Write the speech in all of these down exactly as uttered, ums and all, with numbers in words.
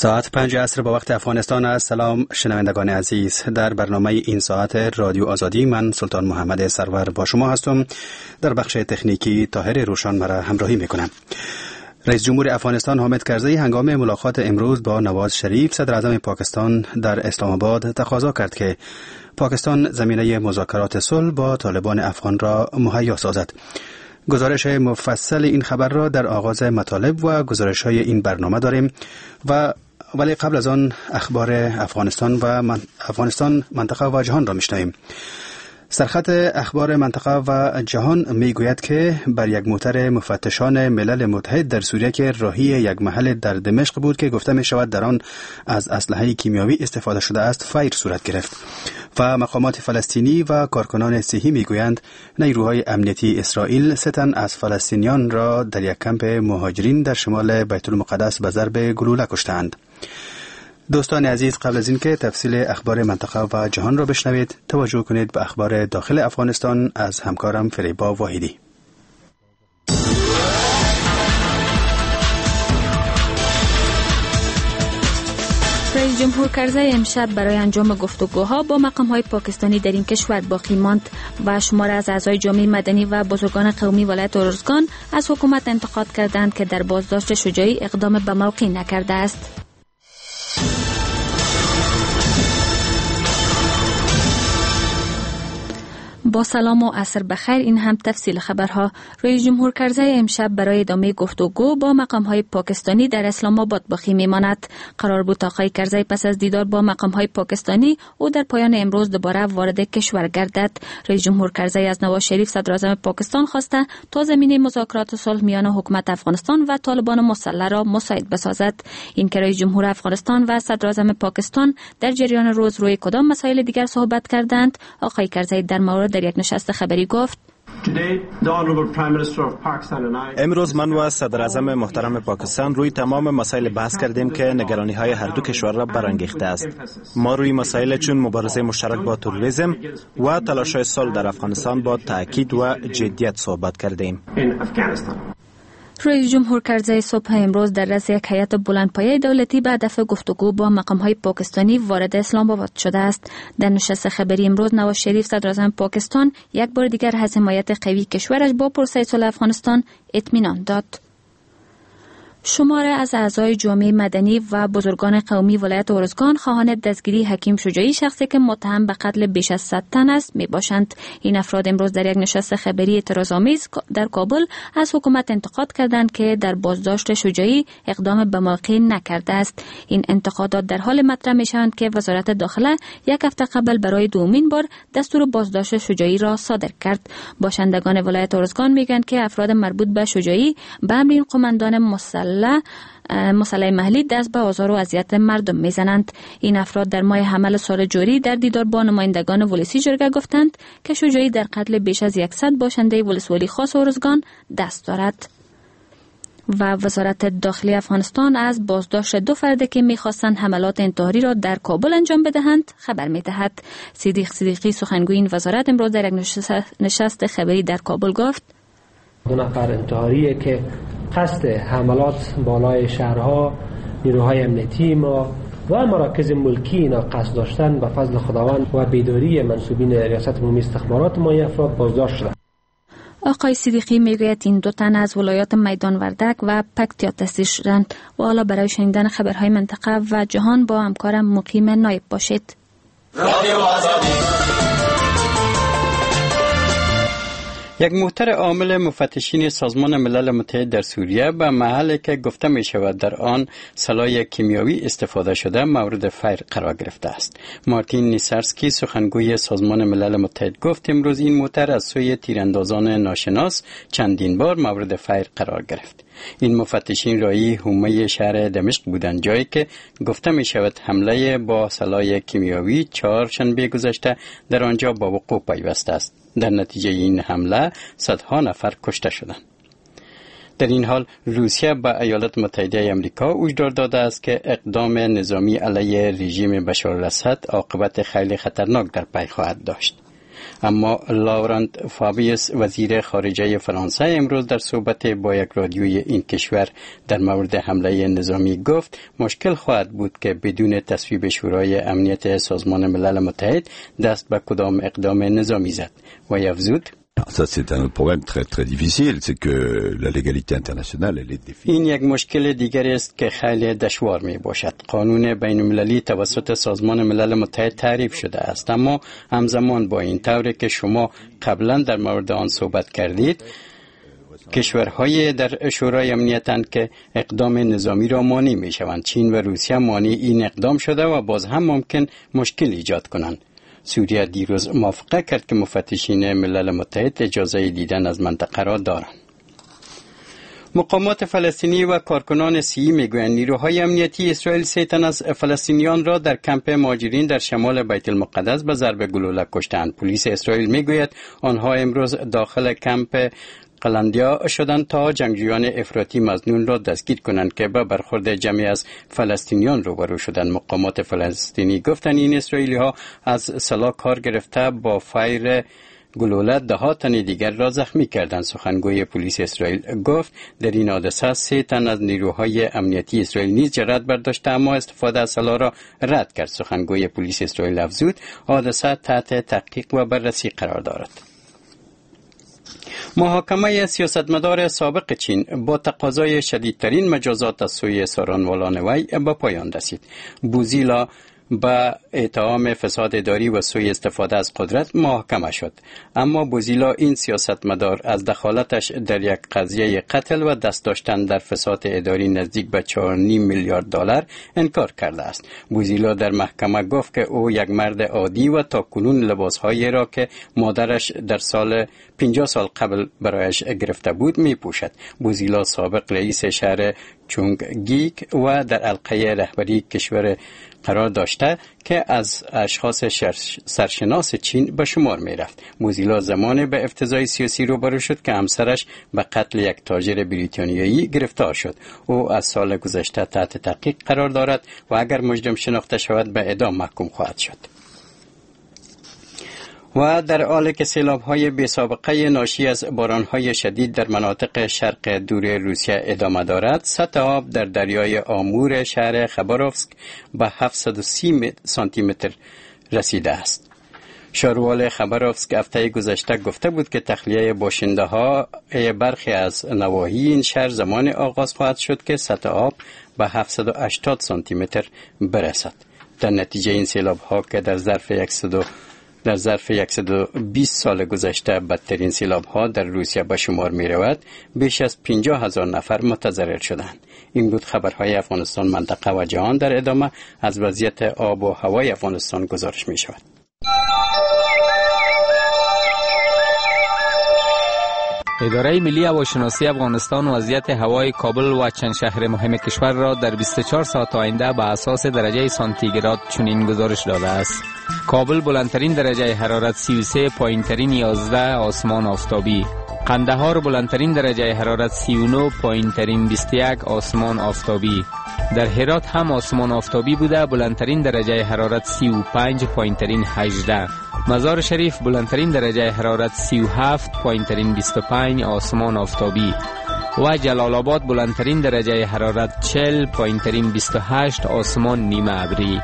ساعت پنج عصر با وقت افغانستان است. سلام شنوندگان عزیز، در برنامه این ساعت رادیو آزادی من سلطان محمد سرور با شما هستم. در بخش تکنیکی طاهر روشان مرا همراهی میکنم. رئیس جمهور افغانستان حامد کرزی هنگام ملاقات امروز با نواز شریف صدر اعظم پاکستان در اسلام آباد تقاضا کرد که پاکستان زمینه مذاکرات صلح با طالبان افغان را مهیا سازد. گزارش مفصل این خبر را در آغاز مطالب و گزارش‌های این برنامه داریم و ولی قبل از آن اخبار افغانستان و من... افغانستان منطقه و جهان را میشنویم. سرخط اخبار منطقه و جهان میگوید که بر یک موتر مفتشان ملل متحد در سوریه که راهی یک محل در دمشق بود که گفته می شود در آن از اسلحه کیمیاوی استفاده شده است فایر صورت گرفت و مقامات فلسطینی و کارکنان صحی میگویند نیروهای امنیتی اسرائیل سه تن از فلسطینیان را در یک کمپ مهاجرین در شمال بیت المقدس به ضرب گلوله کشتند. دوستان عزیز، قبل از اینکه تفصیل اخبار منطقه و جهان را بشنوید، توجه کنید به اخبار داخل افغانستان از همکارم فریبا واحدی. رئیس جمهور کرزی امشب برای انجام گفتگوها با مقام‌های پاکستانی در این کشور باقی ماند و شماره از اعضای جامعه مدنی و بزرگان قومی ولایت ارزگان از حکومت انتقاد کردند که در بازداشت شجاعی اقدام به موقع نکرده است. با سلام و عصر بخیر، این هم تفصیل خبرها. رئیس جمهور کرزی امشب برای ادامه گفتگو با مقام‌های پاکستانی در اسلام آباد باقی میماند. قرار بود آقای کرزی پس از دیدار با مقام‌های پاکستانی او در پایان امروز دوباره وارد کشور گردد. رئیس جمهور کرزی از نواز شریف صدر اعظم پاکستان خواسته تا زمینه مذاکرات صلح میان حکومت افغانستان و طالبان مسلح را مساعد بسازد. این که رئیس جمهور افغانستان و صدر اعظم پاکستان در جریان روز روی کدام مسائل دیگر صحبت کردند، آقای کرزی در مورد در یک نشست خبری گفت: امروز من و صدر اعظم محترم پاکستان روی تمام مسائل بحث کردیم که نگرانی های هر دو کشور را برانگیخته است. ما روی مسائل چون مبارزه مشترک با تروریسم و تلاش های صلح در افغانستان با تاکید و جدیت صحبت کردیم. رئیس جمهور کرزی صبح امروز در رأس یک هیئت بلندپایه دولتی به هدف گفتگو با مقام‌های پاکستانی وارد اسلام آباد شده است. در نشست خبری امروز نواز شریف صدر اعظم پاکستان یک بار دیگر از حمایت قوی کشورش با پروسه صلح افغانستان اطمینان داد. شماره از اعضای جامعه مدنی و بزرگان قومی ولایت ارزگان خواهان دستگیری حکیم شجاعی، شخصی که متهم به قتل بیش از صد تن است، می باشند. این افراد امروز در یک نشست خبری اعتراض‌آمیز در کابل از حکومت انتقاد کردند که در بازداشت شجاعی اقدام به موقع نکرده است. این انتقادات در حال مطرح می شوند که وزارت داخله یک هفته قبل برای دومین بار دستور بازداشت شجاعی را صادر کرد. باشندگان ولایت ارزگان میگویند که افراد مربوط به شجاعی به امر این قماندان مسلح مسلح محلی دست به آزار و اذیت مردم میزنند. این افراد در ماه حمل سال جاری در دیدار با نمایندگان ولسی جرگه گفتند که شجاعی در قتل بیش از صد باشنده ولسوالی خاص ارزگان دست دارد. و وزارت داخلی افغانستان از بازداشت دو فرد که میخواستند حملات انتحاری را در کابل انجام بدهند خبر میدهد. صدیق صدیقی سخنگوی این وزارت امروز در یک نشست خبری در کابل گفت: دو نفر انتحاریه که قصد حملات بالای شهرها، نیروهای امنیتی ما و مراکز ملکی اینا قصد داشتن، به فضل خداوند و بیداری منسوبین ریاست عمومی استخبارات ما این افراد بازداشت شدند. آقای صدیقی میگوید این دو تن از ولایات میدان وردک و پکتیا تصدیق شدند. و حالا برای شنیدن خبرهای منطقه و جهان با همکارم مقیم نایب باشید. رادیو آزادی. یک موتر عامل مفتشین سازمان ملل متحد در سوریه به محلی که گفته می شود در آن سلاح کیمیاوی استفاده شده مورد فیر قرار گرفته است. مارتین نیسرسکی سخنگوی سازمان ملل متحد گفت امروز این موتر از سوی تیراندازان ناشناس چندین بار مورد فیر قرار گرفت. این مفتشین رایی حومه شهر دمشق بودند، جایی که گفته می شود حمله با سلاح کیمیاوی چهارشنبه گذشته در آنجا با وقوع پیوسته است. در نتیجه این حمله صدها نفر کشته شدند. در این حال روسیه به ایالات متحده آمریکا هشدار داده است که اقدام نظامی علیه رژیم بشار الاسد عاقبت خیلی خطرناک در پی خواهد داشت. اما لاورانت فابیوس وزیر خارجه فرانسه امروز در صحبت با یک رادیوی این کشور در مورد حمله نظامی گفت مشکل خواهد بود که بدون تصویب شورای امنیت سازمان ملل متحد دست به کدام اقدام نظامی زد و افزود Ça c'est un problème très très difficile, c'est que la légalité internationale elle est définie. این یک مشکل دیگر است که خیلی دشوار می باشد. قانون بین المللی توسط سازمان ملل متحد تعریف شده است، اما همزمان با این طوری که شما قبلا در مورد آن صحبت کردید کشورهای در شورای امنیتند که اقدام نظامی را مانع می شوند. چین و روسیه مانع این اقدام شده و باز هم ممکن مشکل ایجاد کنند. سوریه دیروز موافقه کرد که مفتشین ملل متحد اجازه دیدن از منطقه را دارند. مقامات فلسطینی و کارکنان سی میگویند نیروهای امنیتی اسرائیل سه تن از فلسطینیان را در کمپ مهاجرین در شمال بیت المقدس به ضرب گلوله کشتند. پلیس اسرائیل میگوید آنها امروز داخل کمپ قلندیا شدند تا جنگجویان افراطی مظنون را دستگیر کنند که به برخورد جمعی از فلسطینیان روبرو شدند. مقامات فلسطینی گفتند این اسرائیلی ها از سلاح کار گرفته با فایر گلوله ده ها تن دیگر را زخمی کردند. سخنگوی پلیس اسرائیل گفت در این حادثه سه تن از نیروهای امنیتی اسرائیل نیز جرأت برداشته اما استفاده از سلاح را رد کرد. سخنگوی پلیس اسرائیل افزود حادثه تحت تحقیق و بررسی قرار دارد. محاکمه سیاستمدار سابق چین با تقاضای شدیدترین مجازات از سوی سارانوالان وی به پایان رسید. بوزیلا با اتهام فساد اداری و سوء استفاده از قدرت محاکمه شد، اما بوزیلا این سیاستمدار از دخالتش در یک قضیه قتل و دست داشتن در فساد اداری نزدیک به چهار و نیم میلیارد دلار انکار کرده است. بوزیلا در محکمه گفت که او یک مرد عادی و تاکنون لباسهایی را که مادرش در سال پنجاه سال قبل برایش گرفته بود می پوشد. بوزیلا سابق رئیس شهر چونگگیک و در حلقه رهبری کشور قرار داشته که از اشخاص سرشناس چین به شمار می رفت. بوزیلا زمان به افتضاح سیاسی روبرو شد که همسرش به قتل یک تاجر بریتانیایی گرفتار شد. او از سال گذشته تحت تحقیق قرار دارد و اگر مجرم شناخته شود به اعدام محکوم خواهد شد. و در حالی که سیلاب‌های بی‌سابقه ناشی از باران‌های شدید در مناطق شرق دور روسیه ادامه دارد، سطح آب در دریای آمور شهر خباروفسک به هفتصد و سی سانتی متر رسیده است. شاروال خباروفسک هفته گذشته گفته بود که تخلیه باشنده‌های برخی از نواحی این شهر زمان آغاز خواهد شد که سطح آب به هفتصد و هشتاد سانتی متر برسد. در نتیجه این سیلاب‌ها که در ظرف صد در ظرف صد و بیست سال گذشته بدترین سیلاب‌ها در روسیه به شمار می‌رود، بیش از پنجاه هزار نفر متضرر شدند. این بود خبرهای افغانستان، منطقه و جهان. در ادامه از وضعیت آب و هوای افغانستان گزارش می‌شود. اداره ملی هواشناسی افغانستان وضعیت هوای کابل و چند شهر مهم کشور را در بیست و چهار ساعت آینده به اساس درجه سانتیگراد چنین گزارش داده است. کابل بلندترین درجه حرارت سی و سه، پایینترین یازده، آسمان آفتابی. قندهار بلندترین درجه حرارت سی و نه، پایینترین بیست و یک، آسمان آفتابی. در هرات هم آسمان آفتابی بوده، بلندترین درجه حرارت سی و پنج، پایینترین هجده. مزار شریف بلندترین درجه حرارت سی و هفت، پایینترین بیست و پنج، آسمان آفتابی. و جلال آباد بلندترین درجه حرارت چهل، پایینترین بیست و هشت، آسمان نیمه ابری.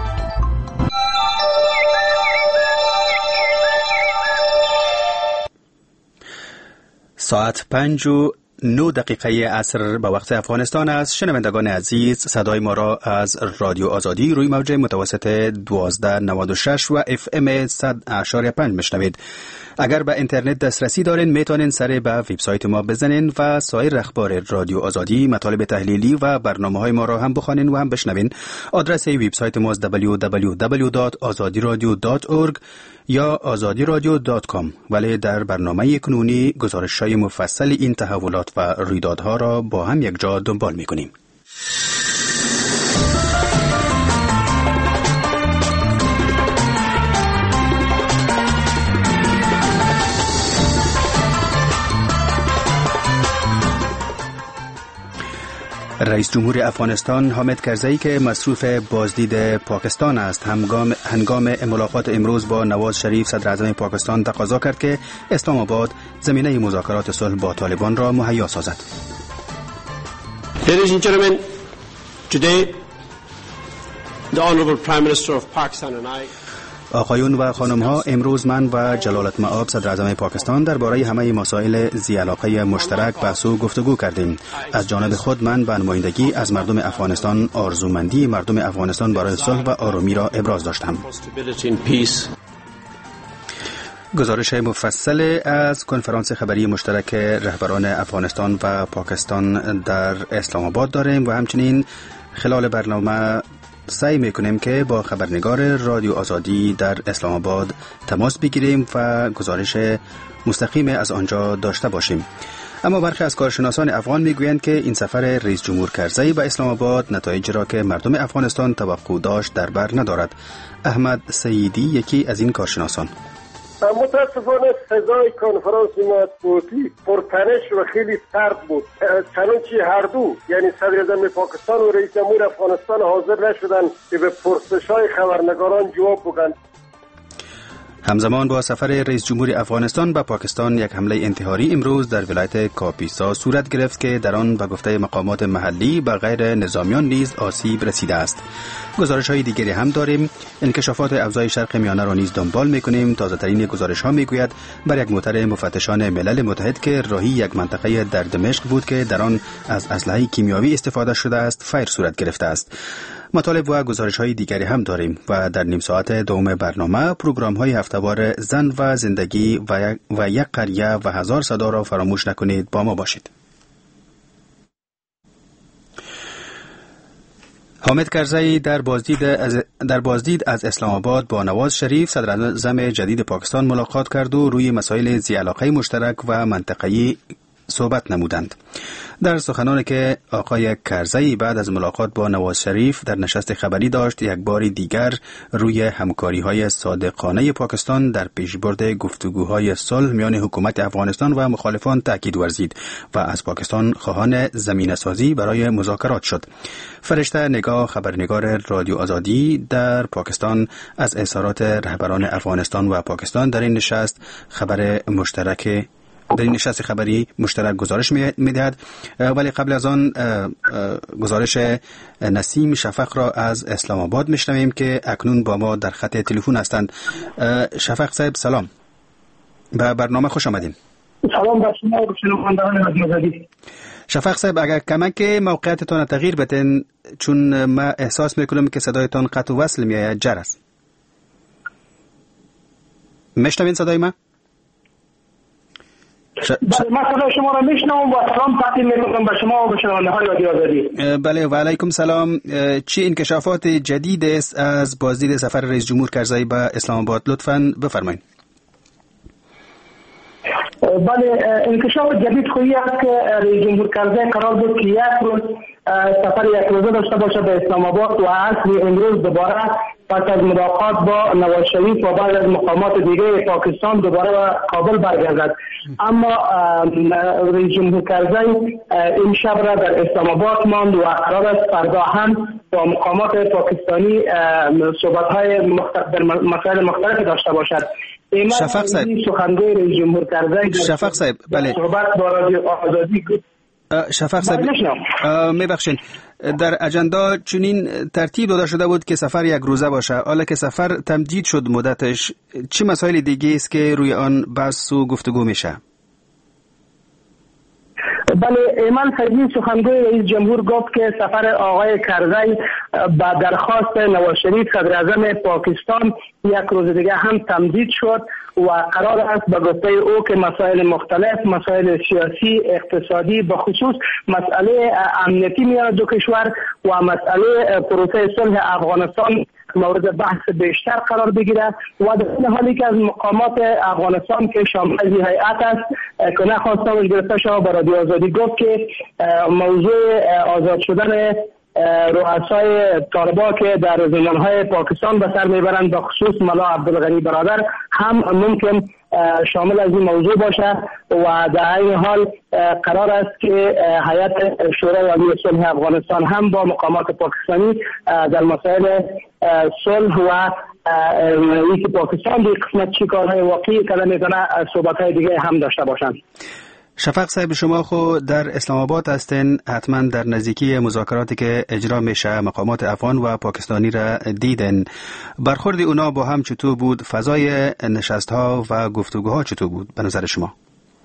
ساعت پنج و نه دقیقه عصر به وقت افغانستان است. شنوندگان عزیز، صدای ما را از رادیو آزادی روی موج متوسط دوازده نود و شش و اف ام صد اشاریه پنج میشنوید. اگر به اینترنت دسترسی دارین میتونین سر به وبسایت ما بزنین و سایر اخبار رادیو آزادی، مطالب تحلیلی و برنامه‌های ما را هم بخوانین و هم بشنوین. آدرس وبسایت ما دبلیو دبلیو دبلیو دات آزادی رادیو دات اورگ یا آزادی رادیو دات کام. ولی در برنامه کنونی گزارش‌های مفصل این تحولات و رویدادها را با هم یک جا دنبال می‌کنیم. رئیس جمهور افغانستان حامد کرزی که مصروف بازدید پاکستان است هنگام هنگام ملاقات امروز با نواز شریف صدر اعظم پاکستان تقاضا کرد که اسلام آباد زمینه مذاکرات صلح با طالبان را مهیا سازد. Ladies and gentlemen, today the Honorable Prime Minister of Pakistan and I آقایون و خانم ها، امروز من و جلالت مآب صدر اعظم پاکستان درباره همه مسائل ذی علاقه مشترک بحث و گفتگو کردیم. از جانب خود من به نمایندگی از مردم افغانستان آرزومندی مردم افغانستان برای صلح و آرامی را ابراز داشتم. گزارش مفصل از کنفرانس خبری مشترک رهبران افغانستان و پاکستان در اسلام آباد داریم و همچنین خلال برنامه سعی میکنیم که با خبرنگار رادیو آزادی در اسلام آباد تماس بگیریم و گزارش مستقیم از آنجا داشته باشیم. اما برخی از کارشناسان افغان میگویند که این سفر رئیس جمهور کرزی به اسلام آباد نتایجی را که مردم افغانستان توقع داشت در بر ندارد. احمد سیدی یکی از این کارشناسان: متاسفانه فضای کنفرانس مطبوعاتی پرتنش و خیلی سرد بود، چنانچه هر دو یعنی صدر اعظم پاکستان و رئیس جمهور افغانستان حاضر نشدند که به پرسش‌های خبرنگاران جواب بدهند. همزمان با سفر رئیس جمهور افغانستان به پاکستان یک حمله انتحاری امروز در ولایت کاپیسا صورت گرفت که در آن به گفته مقامات محلی به غیر نظامیان نیز آسیب رسیده است. گزارش‌های دیگری هم داریم. انکشافات اوضاع شرق میانه را نیز دنبال می‌کنیم. تازه‌ترین گزارش‌ها می‌گوید بر یک موتر مفتشان ملل متحد که راهی یک منطقه در دمشق بود که در آن از اسلحه کیمیایی استفاده شده است فایر صورت گرفته است. مطالب و گزارش‌های دیگری هم داریم و در نیم ساعت دوم برنامه پروگرام‌های هفته‌وار زن و زندگی و, و یک قریه و هزار صدا را فراموش نکنید. با ما باشید. حامد کرزی در بازدید از در بازدید از اسلام آباد با نواز شریف صدر اعظم جدید پاکستان ملاقات کرد و روی مسائل ذی علاقه مشترک و منطقه‌ای صحبت نمودند. در سخنانی که آقای کرزی بعد از ملاقات با نواز شریف در نشست خبری داشت، یک بار دیگر روی همکاری‌های صادقانه پاکستان در پیشبرد گفتگوهای صلح میان حکومت افغانستان و مخالفان تاکید ورزید و از پاکستان خواهان زمینه‌سازی برای مذاکرات شد. فرشته نگاه، خبرنگار رادیو آزادی در پاکستان، از اظهارات رهبران افغانستان و پاکستان در این نشست خبر مشترک در این نشست خبری مشترک گزارش می‌دهد، ولی قبل از آن گزارش نسیم شفق را از اسلام آباد میشنویم که اکنون با ما در خط تلفن هستند. شفق صاحب سلام، به برنامه خوش آمدین. سلام بر شما و شنوندگان رادیو آزادی. شفق صاحب، اگر کمک موقعیتتان تغییر بدین، چون ما احساس میکنم که صدایتان قطع و وصل میآید، جر است. میشنوین صدای ما؟ ش... بله، من صدای شما را میشنوم و سلام تقدیم میکنم به شما و به شنوندگان رادیو آزادی. بله و علیکم سلام. چه انکشافات جدید است از بازدید سفر رئیس جمهور کرزی به اسلام آباد؟ لطفاً بفرمایید. بله، انکشاف جدید خویی است که رئیس جمهور کرزی قرار بود که یک روز سفر یک روزه داشته باشه به اسلام آباد و عصر امروز دوباره پس از ملاقات با نواز شریف و بعد از مقامات دیگه پاکستان دوباره به کابل برگردد. اما رئیس جمهور کرزی این شب را در اسلام آباد ماند و قرار است فردا هم با مقامات پاکستانی صحبت‌های در مسائل مختلف داشته باشد. شفق صاحب، سخنگوی رئیس جمهور کرزی شفق صاحب، بله، صحبت با رادیو آزادی شفق صاحب میبخشین، در اجندا چنین ترتیب داده شده بود که سفر یک روزه باشه، حالا که سفر تمدید شد مدتش، چه مسائل دیگه است که روی آن بحث و گفتگو میشه؟ بله، ایمان فیضی سخنگوی رئیس جمهور گفت که سفر آقای کرزی با درخواست نواز شریف صدر اعظم پاکستان یک روز دیگه هم تمدید شد و قرار است به گفته او که مسائل مختلف، مسائل سیاسی، اقتصادی، به خصوص مسئله امنیتی میان دو کشور و مسئله پروسه صلح افغانستان مورد بحث بیشتر قرار بگیره و در این حالی که از مقامات افغانستان که شامل هیئت است که نخواستم گرفته شود، برای رادیو آزادی گفت که موضوع آزاد شدن رؤسای طالبان که در زندانهای پاکستان به سر میبرند، به خصوص ملا عبدالغنی برادر هم ممکن شامل از این موضوع باشه و در این حال قرار است که هیئت شورای عالی صلح افغانستان هم با مقامات پاکستانی در مسائل صلح و اینکه پاکستان در قسمت چی کارهای واقعی کرده میکنه صحبت‌های دیگه هم داشته باشند. شفق صاحب، شما خود در اسلام آباد هستین، حتما در نزدیکی مذاکراتی که اجرا میشه مقامات افغان و پاکستانی را دیدن. برخورد اونا با هم چطور بود؟ فضای نشست ها و گفتگوها چطور بود به نظر شما؟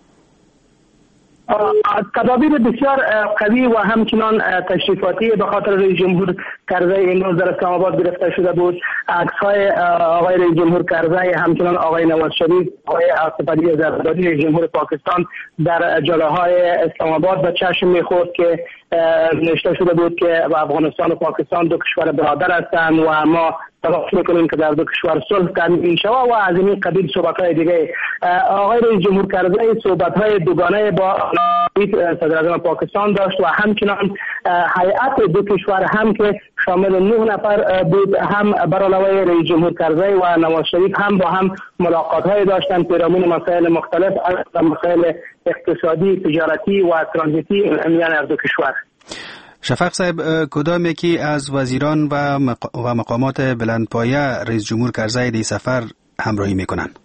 تدابیر بسیار قوی و همچنان تشریفاتی به خاطر رئیس جمهور کرزی امروز در اسلام آباد گرفته شده بود. عکس‌های آقای رئیس جمهور کرزی، همچنان آقای نواز شریف، آقای آصف زرداری رئیس جمهور پاکستان در جلوهای اسلام آباد به چشم می‌خورد که نوشته شده بود که افغانستان و پاکستان دو کشور برادر هستند و ما تلاش میکنیم که در دو کشور صلح تامین شود و از این قبیل صحبت‌های دیگه. آقای رئیس جمهور کرزی صحبت‌های دوگانه با صدر اعظم پاکستان داشت و همچنان هیئت دو کشور هم که شامل نه نفر بود، هم بر علاوه رئیس جمهور کرزی و نواز شریف هم با هم ملاقات‌های داشتند پیرامون مسائل مختلف از مسائل اقتصادی، تجارتی و ترانزیتی میان هر دو کشور. شفق صاحب، کدام یکی از وزیران و و مقامات بلندپایه رئیس جمهور کرزی دی سفر همراهی میکنند؟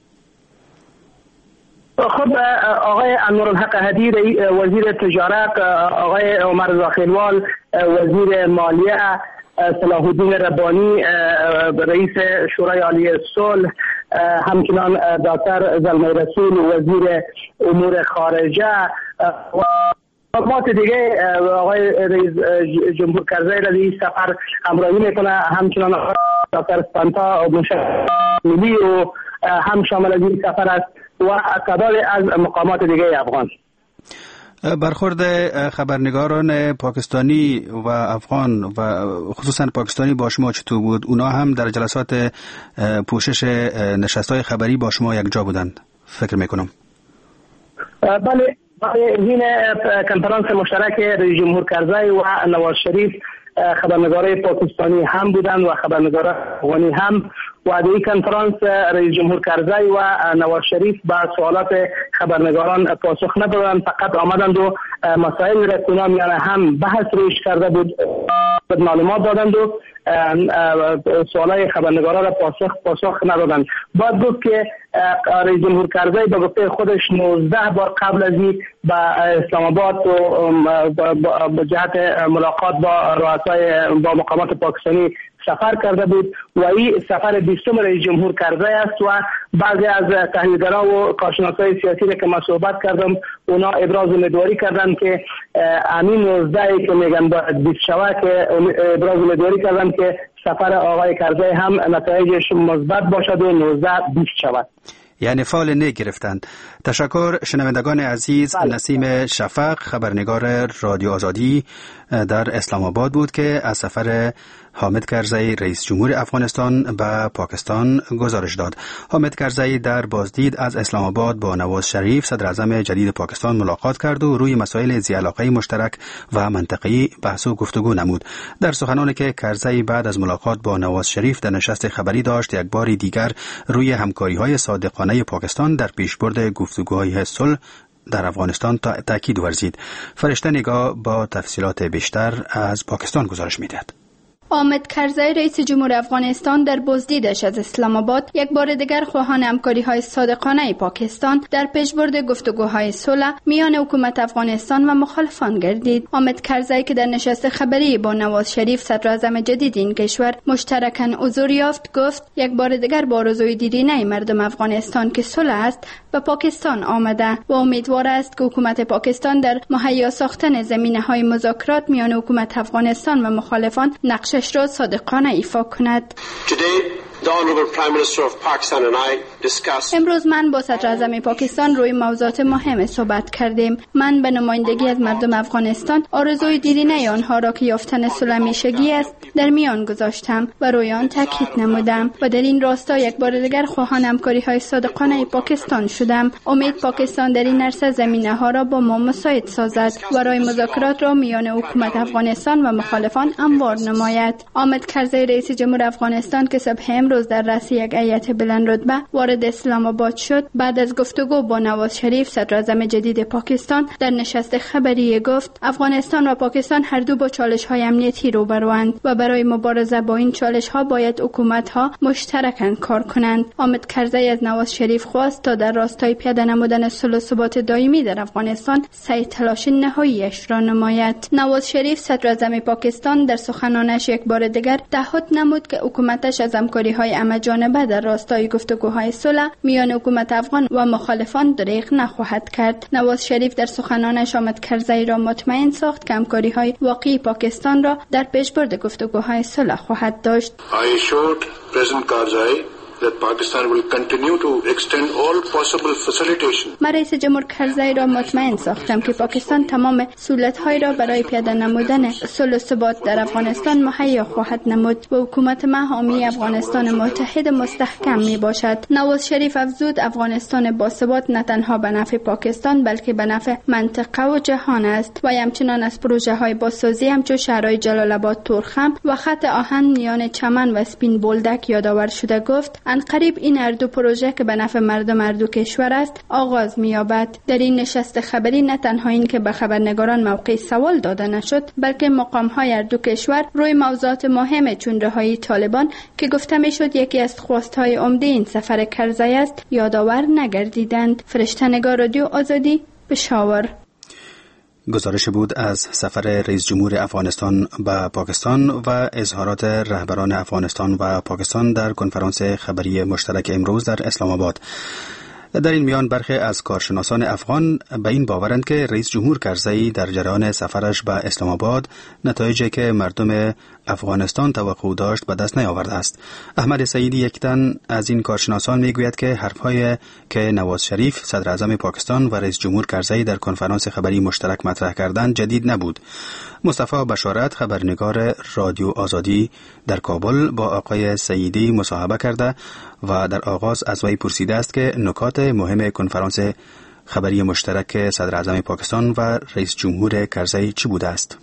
خود آقای انورالحق هدی وزیر تجارت، آقای عمر زاخیلوال وزیر مالیه، صلاح الدین ربانی رئیس شورای عالی صلح، همچنان دکتر زلمه رسول وزیر امور خارجه و مقامات دیگه آقای رئیس جمهور کرزی را این سفر همراهی میکنه. همچنان دکتر اسپانتا مشاور ملی و هم شامل از این سفر است و تعداد از مقامات دیگه افغان. برخورد خبرنگاران پاکستانی و افغان و خصوصا پاکستانی با شما چطور بود؟ اونا هم در جلسات پوشش نشست‌های خبری با شما یک جا بودند فکر میکنم. بله، این کنفرانس مشترک رئیس جمهور کرزی و نواز شریف خبرنگارای پاکستانی هم بودند و خبرنگارای افغانی هم و در این کنفرانس رئیس جمهور کرزی و نواز شریف به سوالات خبرنگاران پاسخ ندادند، فقط آمدند و مسائل را که اونا میان هم بحث روش کرده بود معلومات دادند و سوالای خبرنگاران را پاسخ پاسخ ندادند. بعد گفت که رئیس جمهور کرزی به گفته خودش نوزده بار قبل از این به اسلام آباد و به جهت ملاقات با رؤسای با مقامات پاکستانی سفر کرده بود و این سفر بیستم رئیس جمهور کرزی است و بعضی از تحلیلگران و کارشناسای سیاسی که من صحبت کردم اونا ابراز امیدواری کردن که همین نوزده که میگن باید بیست شود که ابراز امیدواری کردن که سفر آقای کرزی هم نتایجش مثبت باشد و نوزده بیست شود. یعنی فال نه گرفتند. تشکر شنوندگان عزیز. بله. نسیم شفق خبرنگار رادیو آزادی در اسلام آباد بود که از سفر حامد کرزی رئیس جمهور افغانستان به پاکستان گزارش داد. حامد کرزی در بازدید از اسلام آباد با نواز شریف صدر اعظم جدید پاکستان ملاقات کرد و روی مسائل ذی علاقه مشترک و منطقه‌ای بحث و گفتگو نمود. در سخنانی که کرزی بعد از ملاقات با نواز شریف در نشست خبری داشت، یک بار دیگر روی همکاری‌های صادقانه پاکستان در پیشبرد گفتگوهای صلح در افغانستان تاکید ورزید. فرشته نگاه با تفصیلات بیشتر از پاکستان گزارش می‌دهد. حامد کرزی رئیس جمهور افغانستان در بازدیدش از اسلام آباد یک بار دیگر خواهان همکاری‌های صادقانه پاکستان در پیشبرد گفتگوهای صلح میان حکومت افغانستان و مخالفان گردید. حامد کرزی که در نشست خبری با نواز شریف صدر اعظم جدید این کشور مشترکاً حضور یافت، گفت یک بار دیگر با آرزوی دیرینه مردم افغانستان که صلح است به پاکستان آمده و امیدوار است که حکومت پاکستان در مهیا ساختن زمینه‌های مذاکرات میان حکومت افغانستان و مخالفان نقش را صادقانه ایفا کند. Today, امروز من با صدر اعظم پاکستان روی موضوعات مهم صحبت کردیم. من به نمایندگی از مردم افغانستان آرزوی دیرینه آنها را که یافتن صلح همیشگی است در میان گذاشتم و روی آن تاکید نمودم و در این راستا یک بار دیگر خواهان همکاری های صادقانه پاکستان شدم. امید پاکستان در این عرصه زمینه ها را با ما مساعد سازد و راه مذاکرات را میان حکومت افغانستان و مخالفان هموار نماید. حامد کرزی رئیس جمهور افغانستان که صبح امروز در رأس یک هیئت بلند رتبه وارد اسلام آباد شد، بعد از گفتگو با نواز شریف صدر اعظم جدید پاکستان در نشست خبری گفت افغانستان و پاکستان هر دو با چالش های امنیتی روبروند و برای مبارزه با این چالش ها باید حکومت ها مشترکاً کار کنند. حامد کرزی از نواز شریف خواست تا در راستای پیاده نمودن صلح و ثبات دائمی در افغانستان سعی تلاش نهاییش را نماید. نواز شریف صدر اعظم پاکستان در سخنانش یک بار دیگر تعهد نمود که حکومتش از همکاری‌های همه‌جانبه در راستای گفتگوهای صلح میان حکومت افغان و مخالفان دریغ نخواهد کرد. نواز شریف در سخنانش حامد کرزی را مطمئن ساخت که همکاری‌های واقعی پاکستان را در پیشبرد گفتگوهای صلح خواهد داشت. I assured President Karzai that Pakistan will continue to extend all possible facilitation. من رئیس جمهور کرزی را مطمئن ساختم که پاکستان تمام سهولت‌های را برای پیاده نمودن صلح و ثبات در افغانستان مهیا خواهد نمود و حکومت ما حامی افغانستان متحد مستحکم می باشد. نواز شریف افزود افغانستان باثبات نه تنها به نفع پاکستان بلکه به نفع منطقه و جهان است و همچنان از پروژه های بازسازی همچون شهرهای جلال آباد، تورخم و خط آهن میان چمن و سپین بولدک یادآور شده گفت عنقریب این هر دو پروژه که به نفع مردم هر دو کشور است آغاز می‌یابد. در این نشست خبری نه تنها این که به خبرنگاران موقع سوال داده نشد بلکه مقام‌های هر دو کشور روی موضوعات مهم چون رهایی طالبان که گفته می‌شد یکی از خواست‌های عمده این سفر کرزی است یادآور نگردیدند. فرشته‌نگار رادیو آزادی، پشاور. گزارش بود از سفر رئیس جمهور افغانستان به پاکستان و اظهارات رهبران افغانستان و پاکستان در کنفرانس خبری مشترک امروز در اسلام آباد. در این میان برخی از کارشناسان افغان به این باورند که رئیس جمهور کرزی در جریان سفرش به اسلام آباد نتایجی که مردم افغانستان توقع داشت به دست نیاورده است. احمد سعیدی یک تن از این کارشناسان میگوید که حرفهای که نواز شریف صدر اعظم پاکستان و رئیس جمهور کرزی در کنفرانس خبری مشترک مطرح کردند جدید نبود. مصطفی بشارت خبرنگار رادیو آزادی در کابل با آقای سعیدی مصاحبه کرده و در آغاز از وی پرسیده است که نکات مهم کنفرانس خبری مشترک صدر اعظم پاکستان و رئیس جمهور کرزی چی بوده است؟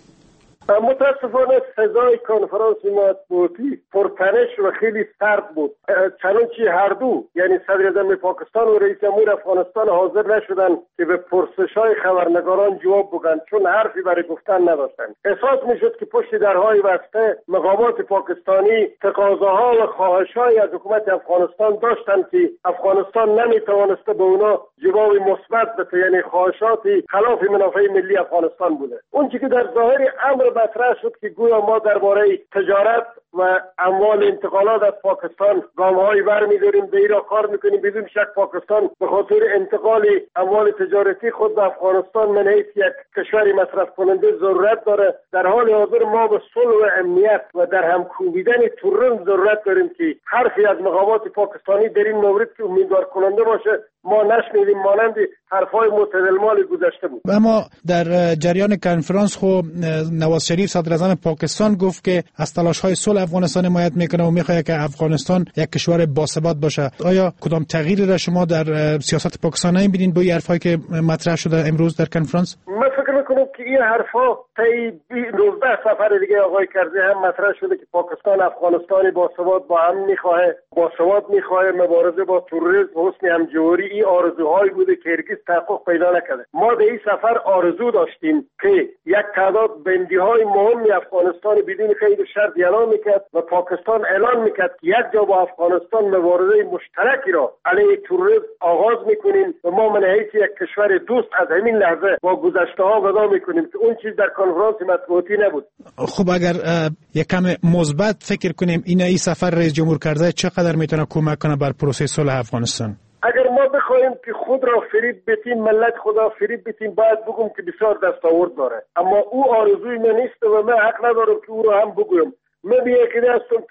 متاسفانه فضای کنفرانس مطبوعاتی پرتنش و خیلی سرد بود، چنانچه هر دو یعنی صدر اعظم پاکستان و رئیس جمهور افغانستان حاضر نشدند که به پرسش‌های خبرنگاران جواب بگن چون حرفی برای گفتن نداشتند. احساس می‌شد که پشت درهای بسته مقامات پاکستانی تقاضاها و خواهش‌های از حکومت افغانستان داشتند که افغانستان نمی‌توانسته به اونا جواب مثبت بده، یعنی خواهشات خلاف منافع ملی افغانستان بوده. اون چیزی که در ظاهر امر مطرح شد که گویا ما درباره تجارت و اموال انتقالات از پاکستان گام‌هایی برمی‌داریم، به ایران کار می‌کنیم. بدون شک پاکستان به خاطر انتقال اموال تجارتی خود به افغانستان من حیث یک کشوری مصرف کننده ضرورت داره. در حال حاضر ما به صلح و امنیت و در هم کوبیدن تورم ضرورت داریم که حرفی از مقامات پاکستانی در این مورد که امیدوار کننده باشه ما نشنیدیم، مانند حرفای معتدلمال گذشته بود. اما در جریان کنفرانس خو نواز شریف صدر اعظم پاکستان گفت که از تلاش‌های صلح افغانستان حمایت میکنه و میخواد که افغانستان یک کشور باثبات باشه. آیا کدام تغییری را شما در سیاست پاکستان می‌بینید با این حرفایی که مطرح شده امروز در کنفرانس؟ من فکر میکنم که این حرفا طی نوزده سفر دیگه آقای کرزی هم مطرح شده که پاکستان افغانستان باثبات با هم میخواه، باثبات میخواه، مبارزه با تروریسم، حسن همجواری، این آرزوهایی بوده که هرگز تحقق پیدا نکرده. ما در این سفر آرزو داشتیم که یک تعداد بندی‌های مهم افغانستان بدون قید و شرط اعلام میکرد و پاکستان اعلان میکرد که یک جا با افغانستان مبارزه مشترکی را علیه تروریسم آغاز میکنیم و ما من حیث یک کشور دوست از همین لحظه با گذشته ها ودا میکنیم که اون چیز در کنفرانس مطبوعاتی نبود. خب اگر یک کم مثبت فکر کنیم این ای سفر رئیس جمهور کرزی چقدر میتونه کمک کنه بر پروسه صلح افغانستان؟ اگر ما بخوایم که خود را فریب بتیم، ملت خدا فریب بتیم، باید بگم که بسیار دستاورد داره، اما او آرزوی من نیست و من حق ندارم که او را هم بگویم. من بی‌عقیده هستم که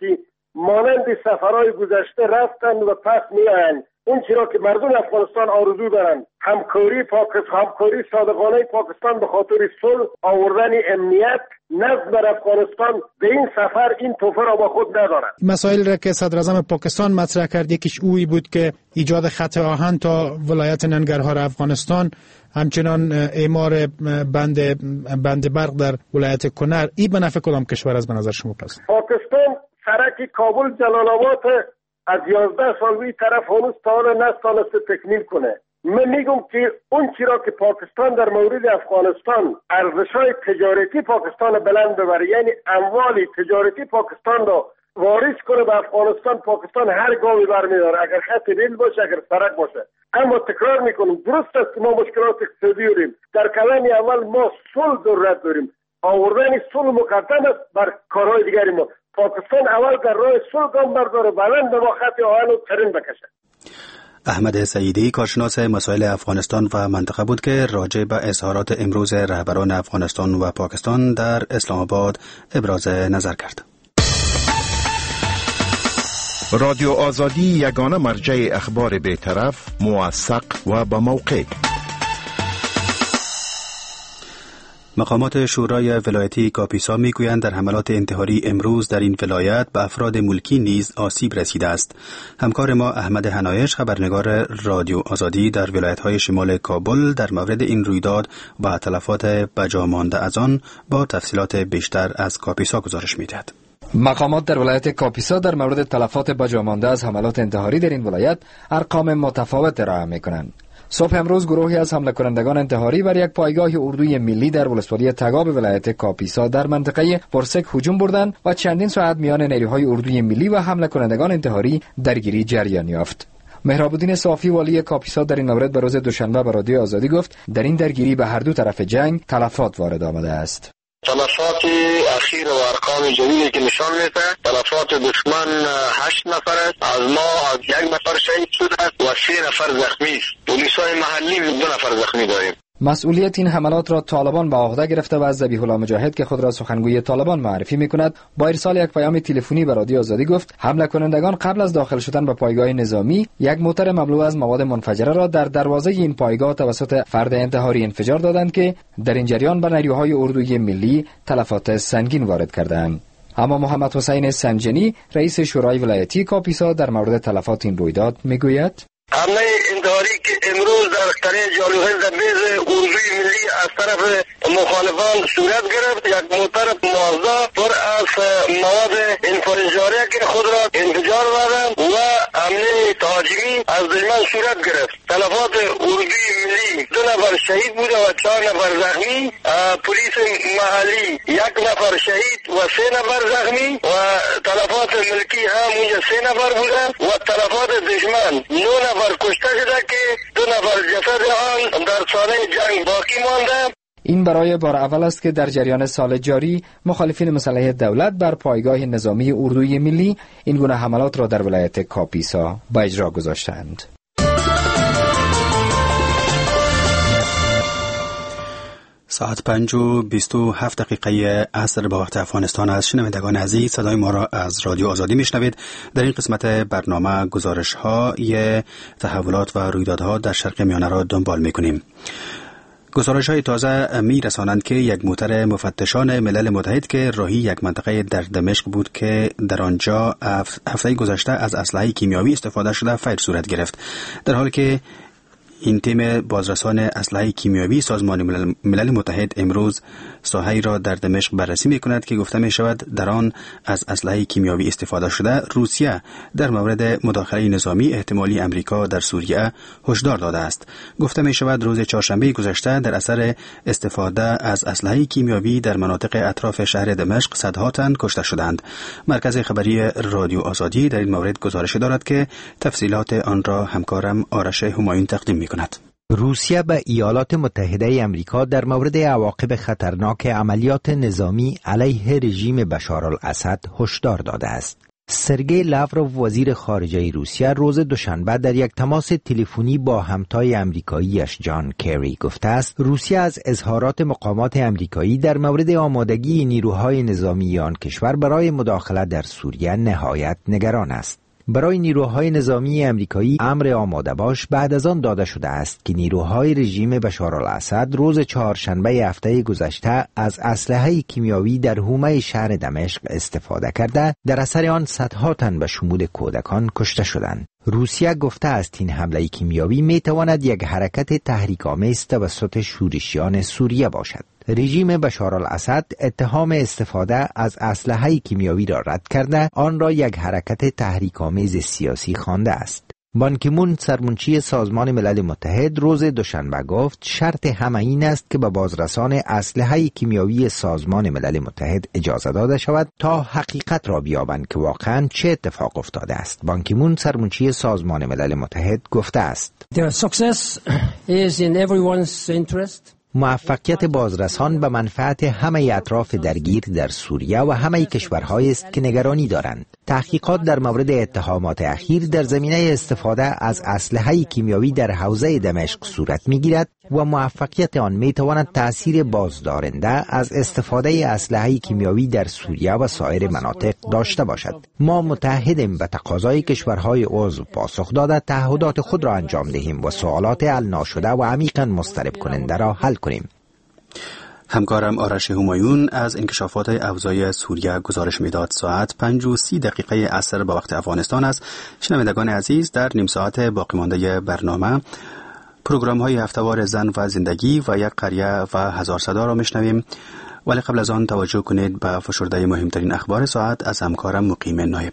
مانند سفرهای گذشته رفتن و پس میآیند. اون چرا که مردم افغانستان آرزو دارند، همکاری پاکستان، همکاری صادقانه پاکستان به خاطر صلح، آوردن امنیت، نظم در افغانستان، به این سفر این توفه را با خود ندارد. مسائل را که صدر اعظم پاکستان مطرح کرد یکیش اوی بود که ایجاد خط آهن تا ولایت ننگرهار افغانستان، همچنان اعمار بند بند برق در ولایت کنر. این به نفع کدام کشور از به نظر شما پس؟ پاکستان سرک کابل جلال آباد از یازده سال وی طرف هنوز تا حالا نستانست تکمیل کنه. من میگم که اون چیزا که پاکستان در مورد افغانستان ارزش‌های تجارتی پاکستان بلند ببره، یعنی اموال تجارتی پاکستان را وارد کنه به افغانستان، پاکستان هر گامی برمی‌داره، اگر خط ریل باشه، اگر سرک باشه. اما تکرار میکنم درست است که ما مشکلات اقتصادی داریم. در کلمه اول ما صلح ضرورت داریم. آوردن صلح مقدم است بر کارهای دیگری ما. پاکستان اول در راه صلح گام برداره، بعداً به ما خط آهن و ترین بکشه. احمد سعیدی کارشناس مسائل افغانستان و منطقه بود که راجع به اظهارات امروز رهبران افغانستان و پاکستان در اسلام آباد ابراز نظر کرد. رادیو آزادی یگانه مرجع اخبار بی‌طرف، موثق و با موقع. مقامات شورای ولایتی کاپیسا میگویند در حملات انتحاری امروز در این ولایت به افراد ملکی نیز آسیب رسیده است. همکار ما احمد حنایش، خبرنگار رادیو آزادی در ولایت‌های شمال کابل، در مورد این رویداد و تلفات بجا مانده از آن با تفصیلات بیشتر از کاپیسا گزارش می‌دهد. مقامات در ولایت کاپیسا در مورد تلفات بجا مانده از حملات انتحاری در این ولایت ارقام متفاوت ارائه می‌کنند. صبح امروز گروهی از حمله کنندگان انتحاری بر یک پایگاه اردوی ملی در ولسوالی تگاب ولایت کاپیسا در منطقه پرسک هجوم بردند و چندین ساعت میان نیروهای اردوی ملی و حمله کنندگان انتحاری درگیری جریان یافت. مهراب‌الدین صافی والی کاپیسا در این مورد به روز دوشنبه به رادیو آزادی گفت در این درگیری به هر دو طرف جنگ تلفات وارد آمده است. تلفات اخیر و ارقام جدیدی که نشان میده تلفات دشمن هشت نفر است، از ما از یک نفر شهید شده است و سه نفر زخمی است. پلیسای محلی دو نفر زخمی داریم. مسئولیت این حملات را طالبان به عهده گرفته و از ذبیح الله مجاهد که خود را سخنگوی طالبان معرفی می‌کند با ارسال یک پیام تلفنی به رادیو آزادی گفت حمله کنندگان قبل از داخل شدن به پایگاه نظامی یک موتر مملو از مواد منفجره را در دروازه این پایگاه توسط فرد انتحاری انفجار دادند که در این جریان به نیروهای اردوی ملی تلفات سنگین وارد کردند. اما محمد حسین سنجنی رئیس شورای ولایتی کاپیسا در مورد تلفات این رویداد میگوید حمله انتحاری که امروز در قریه جالوهل در بیز اردوی ملی از طرف مخالفان صورت گرفت، یک موتر مازدا پر از مواد انفجاری که خود را انفجار دادند و حمله تهاجمی از دشمن صورت گرفت. تلفات اردوی ملی دو نفر شهید بوده و چهار نفر زخمی، پلیس محلی یک نفر شهید و سه نفر زخمی و تلفات ملکی هم اونجا سه نفر بوده و تلفات دشمن نو نفر کشته شده که دو نفر جسد آن در ساحه جنگ باقی مانده. این برای بار اول است که در جریان سال جاری مخالفین مسلح دولت بر پایگاه نظامی اردوی ملی این گونه حملات را در ولایت کاپیسا با اجرا گذاشتند. ساعت پنج و بیست و هفت دقیقه عصر با وقت افغانستان است. شنوندگان عزیز، صدای ما را از رادیو آزادی میشنوید. در این قسمت برنامه گزارش های تحولات و رویدادها در شرق میانه را دنبال میکنیم. گزارش های تازه می رسانند که یک موتر مفتشان ملل متحد که راهی یک منطقه در دمشق بود که در آنجا هفته گذشته از اسلحه کیمیاوی استفاده شده فیر صورت گرفت، در حالی که این تیم بازرسان اسلحه کیمیاوی سازمان ملل متحد امروز ساحه‌ای را در دمشق بررسی می‌کند که گفته می‌شود در آن از اسلحه کیمیاوی استفاده شده. روسیه در مورد مداخله نظامی احتمالی امریکا در سوریه هشدار داده است. گفته می‌شود روز چهارشنبه گذشته در اثر استفاده از اسلحه کیمیاوی در مناطق اطراف شهر دمشق صدها تن کشته شدند. مرکز خبری رادیو آزادی در این مورد گزارش دارد که تفصیلات آن را همکارم آرش همایون تقدیم می‌کند. روسیه به ایالات متحده آمریکا در مورد عواقب خطرناک عملیات نظامی علیه رژیم بشارالاسد هشدار داده است. سرگئی لاوروف وزیر خارجه روسیه روز دوشنبه در یک تماس تلفنی با همتای امریکاییش جان کری گفته است روسیه از اظهارات مقامات امریکایی در مورد آمادگی نیروهای نظامی آن کشور برای مداخله در سوریه نهایت نگران است. برای نیروهای نظامی امریکایی امر آماده باش بعد از آن داده شده است که نیروهای رژیم بشارالاسد روز چهارشنبه هفته گذشته از اسلحه کیمیاوی در حومه شهر دمشق استفاده کرده در اثر آن صدها تن به شمول کودکان کشته شدند. روسیه گفته است این حمله کیمیاوی می تواند یک حرکت تحریک‌آمیز توسط شورشیان سوریه باشد. رژیم بشارالاسد اتهام استفاده از اسلحه کیمیاوی را رد کرده آن را یک حرکت تحریک‌آمیز سیاسی خوانده است. بان کی مون سرمنشی سازمان ملل متحد روز دوشنبه گفت شرط همه این است که به بازرسان اسلحه کیمیاوی سازمان ملل متحد اجازه داده شود تا حقیقت را بیابند که واقعا چه اتفاق افتاده است. بان کی مون سرمنشی سازمان ملل متحد گفته است Their success is in everyone's interest. موفقیت بازرسان به منفعت همه اطراف درگیر در سوریه و همه کشورهایی است که نگرانی دارند. تحقیقات در مورد اتهامات اخیر در زمینه استفاده از اسلحه کیمیاوی در حوزه دمشق صورت می‌گیرد و موفقیت آن می‌تواند تأثیر بازدارنده از استفاده اسلحه کیمیاوی در سوریه و سایر مناطق داشته باشد. ما متحدیم به تقاضای کشورهای عضو پاسخ داده تعهدات خود را انجام دهیم و سوالات حل ناشده و عمیقاً مضطرب کننده را حل کنیم. همکارم آرش همایون از انکشافات اوضاع سوریه گزارش میداد. ساعت پنج و سی دقیقه عصر با وقت افغانستان است. شنوندگان عزیز، در نیم ساعت باقی مانده برنامه پروگرام های هفته‌وار زن و زندگی و یک قریه و هزار صدا را میشنویم، ولی قبل از آن توجه کنید به فشرده مهمترین اخبار ساعت از همکارم مقیم نایب.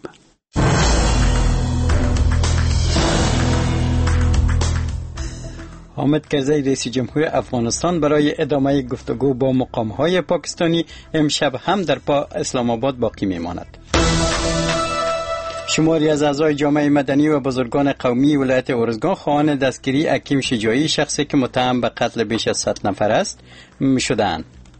حامد کرزی رئیس جمهور افغانستان برای ادامه گفتگو با مقام‌های پاکستانی امشب هم در پا اسلام آباد باقی میماند. شماری از اعضای جامعه مدنی و بزرگان قومی ولایت ارزگان خواهان دستگیری حکیم شجاعی، شخصی که متهم به قتل بیش از صد نفر است، شدند.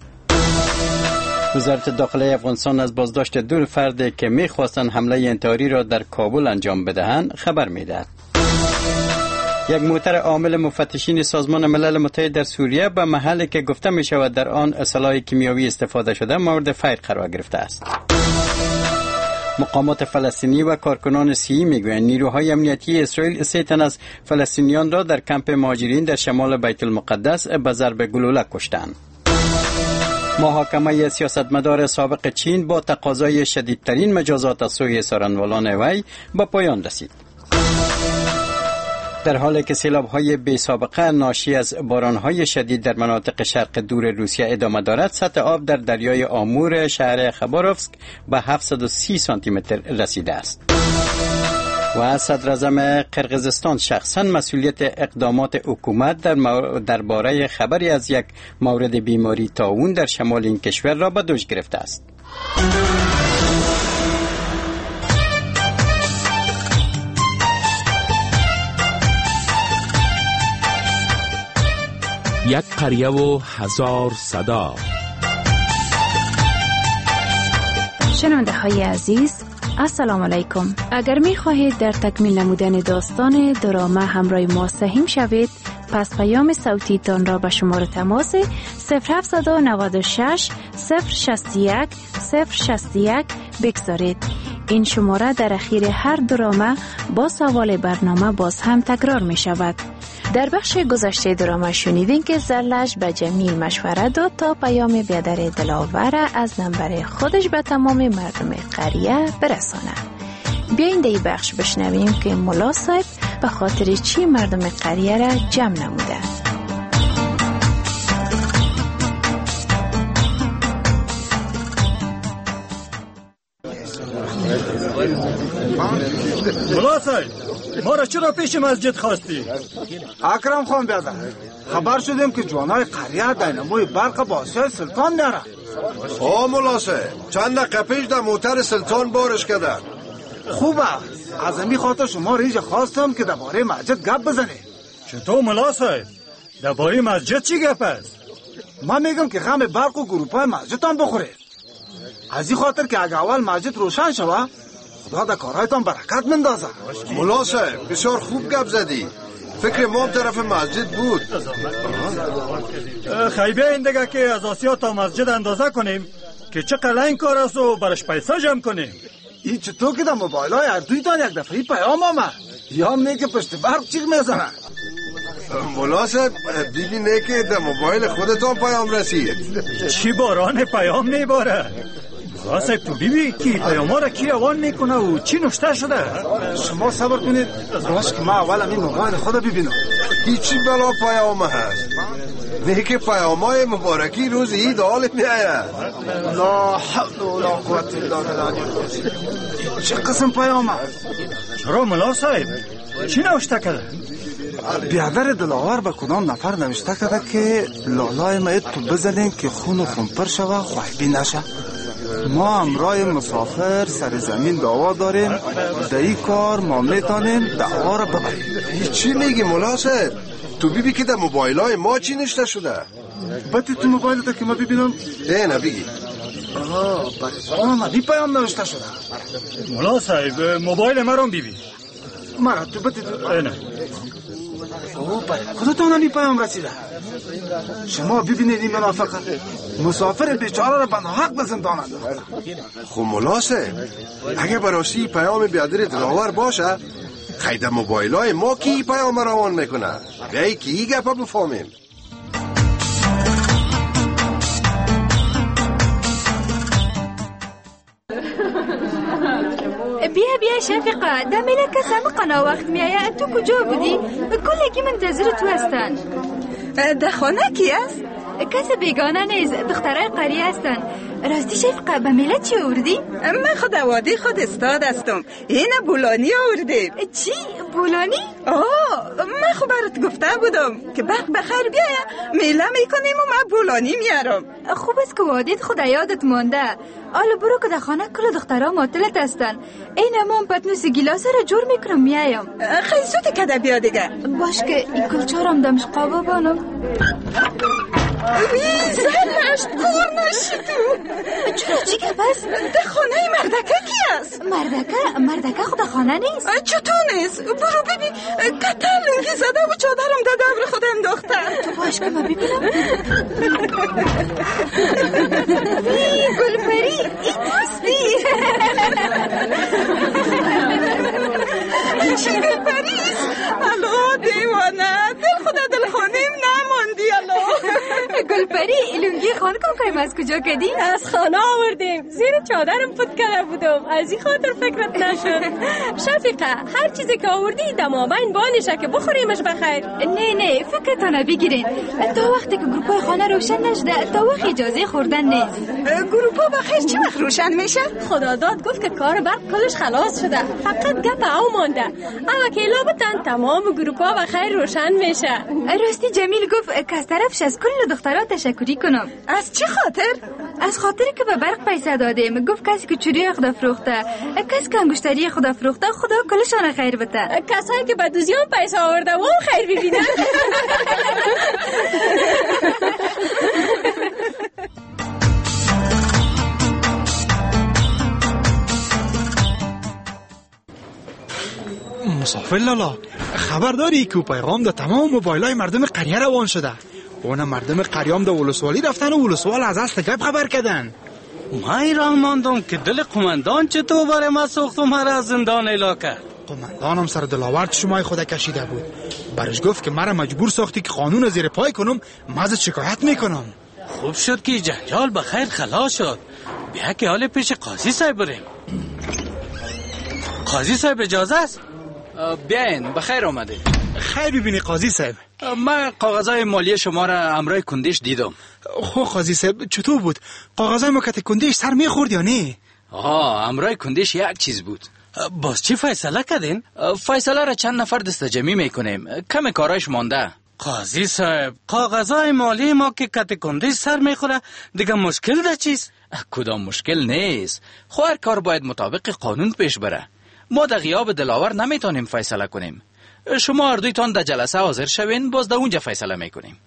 وزارت داخلی افغانستان از بازداشت دو فرد که می‌خواستند حمله انتحاری را در کابل انجام بدهند خبر می‌دهد. یک موتر عامل مفتشین سازمان ملل متحد در سوریه به محلی که گفته می شود در آن اسلحه کیمیاوی استفاده شده مورد فیر قرار گرفته است. مقامات فلسطینی و کارکنان سیئی میگویند نیروهای امنیتی اسرائیل سه تن از فلسطینیان را در کمپ مهاجرین در شمال بیت المقدس به ضرب گلوله کشتند. محاکمه سیاستمدار سابق چین با تقاضای شدیدترین مجازات از سوی سارنوالان وی به پایان رسید. در حالی که سیلاب‌های بی سابقه ناشی از باران‌های شدید در مناطق شرق دور روسیه ادامه دارد، سطح آب در دریای آمور شهر خباروفسک به هفتصد و سی سانتی متر رسیده است. و صدر اعظم قرقیزستان شخصاً مسئولیت اقدامات حکومت در درباره خبری از یک مورد بیماری طاعون در شمال این کشور را به دوش گرفته است. یک قریه و هزار صدا. شنونده های عزیز، السلام علیکم. اگر می خواهید در تکمیل نمودن داستان دراما همراه ما سهیم شوید، پس پیام صوتی تان را به شماره تماس صفر هفت نه شش صفر شصت و یک صفر شصت و یک بگذارید. این شماره در اخیر هر دراما با سوال برنامه باز هم تکرار می شود. در بخش گذشته دراما شنیدین که زرلش به جمیل مشوره داد تا پیام بیادر دلاور از نمبر خودش به تمام مردم قریه برسانه. بیاین در این بخش بشنویم که ملا صاحب به خاطر چی مردم قریه را جمع نموده. ملا صاحب، ما را چرا پیش مسجد خواستی؟ اکرم خان بیادر، خبر شدیم که جوانای قریه دینموی برق با آسیای سلطان میارن. آه ملا صاحب، چند دقیقه پیش در موتر سلطان بارش کردن. خوبه، از امی خاطر شما ریج خواستم که درباره مسجد گپ بزنی. چطور ملا صاحب؟ درباره مسجد چی گپ است؟ من میگم که غم برق و گروپای مسجد هم بخوره. از این خاطر که اگه اول مسجد روشن شوه، خدا در کارهایتان برکت مندازه. ملا صاحب بسیار خوب گپ زدی. فکر ما طرف مسجد بود. خیبه این دیگه که از آسیا تا مسجد اندازه کنیم که چه قلنگ کار است و برش پیسه جمع کنیم. این چطور که در موبایل های هر دویتان یک دفعه پیام آمد یا می که پشت برق چیغ میزنه؟ ملا صاحب ببینه که در موبایل خودتان پیام رسید. چی باران پیام میباره؟ ملا صاحب تو بیبی کی پیام ها را کی روان میکنه و چی نوشته شده؟ شما صبر کنید باش که ما اول همین موبایل خود ببینم. هیچی بلا پیام هست. نه که پیام های مبارکی روز عید حال می آید. لا حول ولا قوت الا بالله. چه قسم پیام هست؟ چرا ملا صاحب چی نوشته کرده؟ بیادر دلاور به کدام نفر نوشته کرده که لالای ما تو بزنیم که خون و خونپر شوه خوشبی نشه. ما امرای مسافر سر زمین دعوا داریم، در این کار ما میتونیم دعوا را ببریم. چی میگی ملا صاحب؟ تو بیبی که در موبایل های ما چی نشته شده؟ باید تو موبایل تا که ما ببینم؟ نه نه بگی. آه برای ما بی پیام نوشته شده. ملا صاحب موبایل ما رو بیبی. مرا تو باید تو نه او برای خودتان هم پیام رسیده. شما ببینید این منافقه مسافر بیچاره را به حق به زندان انداخته. خب ملا صاحب اگه براستی پیام بیادر دلاور باشه خیلی در موبایل های ما کی پیام روان میکنه؟ بیایی که ای گپا بفهمیم. بیا بیا شفیقه دمیله که سمقنا وقت میایه تو کجا بودی؟ کلگی منتظر تو هستن. در خانه کی است؟ کس بیگانه نیست دخترای قریه هستن. راستی شفقه به میله چی آوردی؟ من خود وادی خود استاد هستم. این بولانی آوردیم. چی؟ بولانی؟ آه من خب برات گفته بودم که وقت بخیر بیایه میله میکنیم و من بولانی میارم. خوب است که وادیت خود یادت مانده. آلو برو که در خانه کل دخترها معطلت هستن. این امان پتنوس گیلاس را جور میکنم میایم. خیلی زود کده بیا دیگه. باش که این کلچارم دمش قابا بانم. زنش کار نشی تو. چرا چی که بس؟ ده خانه مردکه کی است؟ مردکه؟ مردکه خود خانه نیست؟ چطور نیست؟ برو ببین کتر لنگی زده و چادرم ده دور خود انداختن. تو باش که ما ببینم. گلپری این دوستی. چی گلپری است؟ الو دیوانه دل خود دل خانیم نماندی الو. گلپری لنگی خان کم کنیم از کجا کدی؟ از خانه آوردیم زیر چادرم پود کرده بودم از این خاطر فکرت نشد. شفیقه هر چیزی که آوردی دمابین بانشه که بخوریمش بخیر. نه نه فکرتانه بگیرین تا وقتی که گروپای خانه روشن نشده تا وقت اجازه خوردن نیست. گروپا بخیر چه وقت روشن میشه؟ خدا داد گفت که کار برق کلش خلاص شده فقط گپ او مانده اما که لابتن تمام گروپا بخیر روشن میشه. راستی جمیل گفت که از طرفش از کل دخترها تشکری کنم. از چه خاطر؟ از خاطری که به برق پیسه دادیم. گفت کسی که چوری خدا فروخته کسی که انگشتری خدا فروخته خدا کلشان خیر بده. کسایی که به دوزیان پیسه آورده و خیر ببینن. مسافر لالا خبر داری که پیغام در تمام موبایل های مردم قریه روان شده. اون مردم قریام در ولسوالی رفتن و ولسوال از اصل گپ خبر کردن. ما ایران ماندم که دل قماندان چطور برای ما سوختم مرا از زندان اعلام کرد. قماندانم سر دلاورد شمای خود کشیده بود. برش گفت که مرا مجبور ساختی که قانون زیر پای کنم مازت شکایت میکنم. خوب شد که جنجال بخیر خلاص شد. بیا که حال پیش قاضی صاحب بریم. قاضی صاحب اجازه است؟ بیاین بخیر آمده. خیر ببینی قاضی صاحب. من کاغذهای مالی شما را امرای کندش دیدم. خو قاضی صاحب چطور بود؟ کاغذهای مکت کندش سر میخورد یا نه؟ آه امرای کندش یک چیز بود. باز چی فیصله کردین؟ فیصله را چند نفر دستجمی میکنیم. کم کارایش مانده. قاضی صاحب کاغذهای مالی ما که کت کندش سر میخوره دیگه مشکل ده چیست؟ کدام مشکل نیست. خو هر کار باید مطابق قانون پیش بره. ما در غیاب دلاور نمیتونیم فیصله کنیم. شما هر دویتان در جلسه حاضر شوین باز در اونجا فیصله میکنیم.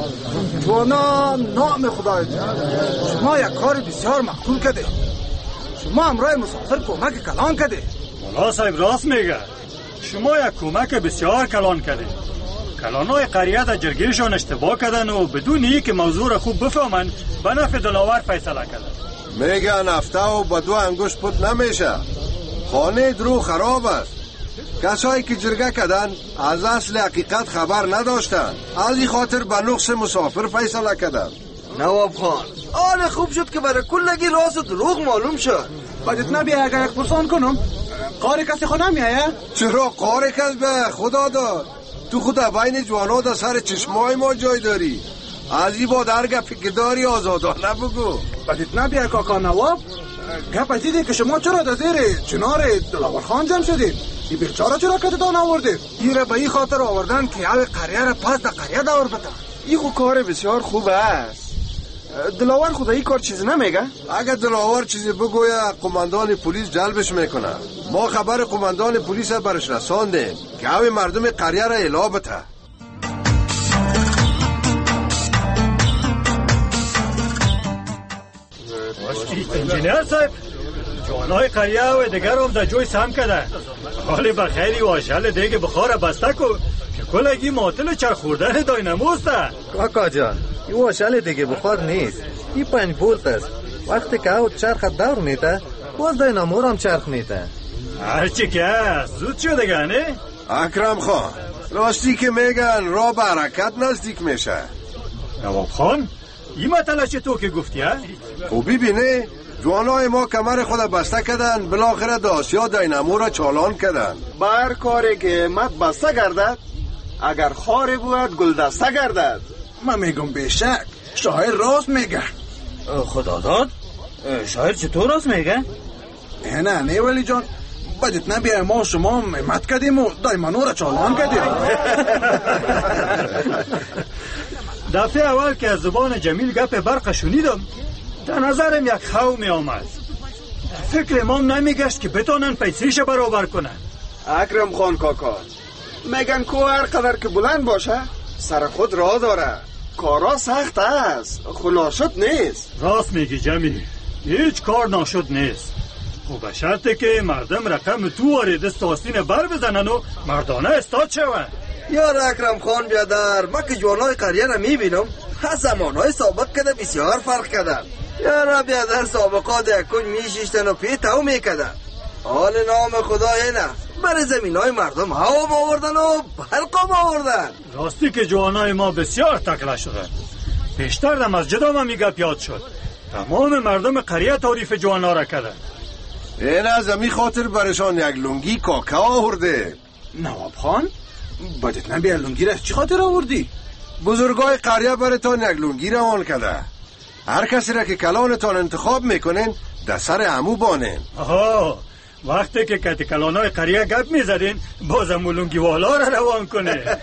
جوانا نام خدای جان، شما یک کار بسیار مقبول کده. شما همراه مسافر کمک کلان کده. مولا صاحب راست میگه. شما یک کمک بسیار کلان کده. کلانای قریه در جرگیشان اشتباه کردن و بدون ای که موضوع را خوب بفهمن به نفع دلاور فیصله کردن. میگن هفته و با دو انگشت پت نمیشه. خانه درو خراب است. کسایی که جرگه کردن از اصل حقیقت خبر نداشتن، از این خاطر به نقص مسافر فیصله کردن. نواب خان، آن خوب شد که برای کلگی راست و دروغ معلوم شد. باید نبیه اگر یک پرسان کنم قار کسی خود نمیایه؟ چرا قار کس به خدا داد؟ تو خود بین جوانا در سر چشمای ما جای داری. از این با در گفی که داری آزادانه بگو. باید نبیه کاکا نواب، گپ از دیده که شما چرا در زیر چنار دلاور خان جمع شدید؟ این بیچاره چرا کتتان آوردید؟ این را به این خاطر آوردن که او قریه را پس در قریه دور بتن. این خود کار بسیار خوب است. دلاور خود این کار چیزی نمیگه؟ اگر دلاور چیزی بگویه قماندان پلیس جلبش میکنه. ما خبر قماندان پلیس برش رساندیم که او مردم قریه را اطلاع بده. انجینیر صاحب، جوانای قریه و دیگر هم در جوی سهم کده. حالی بخیری واشل دیگه بخار بسته کو که کلگی معطل چرخ خوردن دایناموسته. کاکا جان، این واشل دیگه بخار نیست، این پنج بولت است. وقتی که او چرخ دور میته باز داینامور هم چرخ میته. هرچی که است زود شده گنه؟ اکرم خان، راستی که میگن را به حرکت نزدیک میشه. نواب خان، این مطلع چطور که گفتی ها؟ خوبی بینه جوانای ما کمر خود بسته کردن، بالاخره در آسیا داینامو را چالان کردن. بر کاری که مت بسته گردد، اگر خاری بود گلدسته گردد. من میگم بیشک شاعر راست میگه. خدا داد؟ شاعر چطور راست میگه؟ نه نه نه ولی جان، باید نبیه ما شما مت کردیم و دایمانو را چالان کردیم. دفعه اول که از زبان جمیل گپ برق شنیدم در نظرم یک خو می آمد. فکر امام نمیگشت که بتونن پیسیش برابر کنن. اکرم خان کاکا، میگن کو هر قدر که بلند باشه سر خود راه داره. کارا سخت است، خو ناشد نیست. راست میگی جمیل، هیچ کار ناشد نیست. خب به شرطه که مردم رقم تو واری دست آستین بر بزنن و مردانه استاد شون. یار اکرم خان بیادر، من که جوانای قریه را میبینم از زمانهای سابق کده بسیار فرق کردن. یار بیادر سابقات یک کنج میشیشتن و پی تو میکدن. حال نام خدا اینه برای زمین های مردم هوا آوردن و برقام آوردن. راستی که جوانای ما بسیار تکله شدن. بیشتر در مسجد هم میگه پیاد شد. تمام مردم قریه تعریف جوانا را کردن. این از امی خاطر برشان یک لنگی کاکا آورده. نواب خان، باید نبیه لنگی را چی خاطر آوردی؟ بزرگای قریه برتان یک لنگی روان کرده. هر کسی را که کلانتان انتخاب میکنین در سر عمو بانین. آها، وقتی که کتی کلانای قریه گپ میزدین بازم لنگی والا را روان کنه.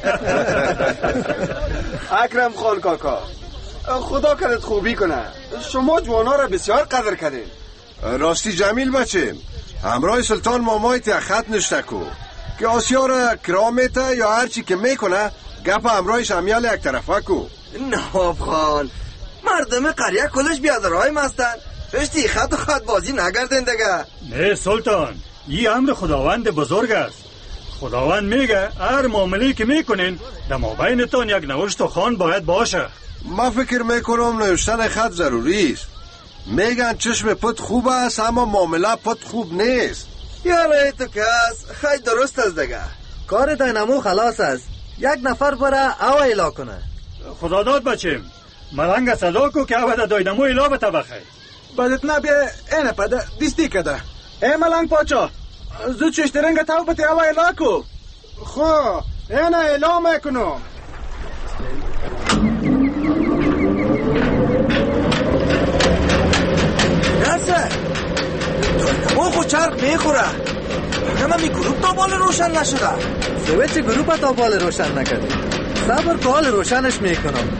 اکرم خان کاکا، خدا کدت خوبی کنه. شما جوانا را بسیار قدر کردین. راستی جمیل بچه، همراه سلطان مامایت یک خط نشته کو که آسیا را کرامته یا هرچی که میکنه گپ همراهش همیال یک طرفه کو. نواب خان، مردم قریه کلش بیادرهای مستن. پشتی خط و خط بازی نگردن دیگه. نه سلطان، این امر خداوند بزرگ است. خداوند میگه هر معامله که میکنین در مابینتان یک نوشت و خوان باید باشه. ما فکر میکنم نوشتن خط ضروری است. میگن چشم پت خوب است اما معامله پت خوب نیست. یاره تو کس خیلی درست است دیگه. کار داینامو خلاص است، یک نفر بره او ایلا کنه. خدا داد بچیم، ملنگ صدا کو که او داینامو ایلا بته بخیر. بدت نبیه اینه پده دیستی کده. ای ملنگ پاچا، زود چشترنگ تاو بته او ایلا کو. خو اینه ایلا میکنم. نسه داینامو خود چرخ میخوره. اما می گروپ تا بال روشن نشده. سویچ گروپ تا بال روشن نکرده. صبر کال روشنش میکنم.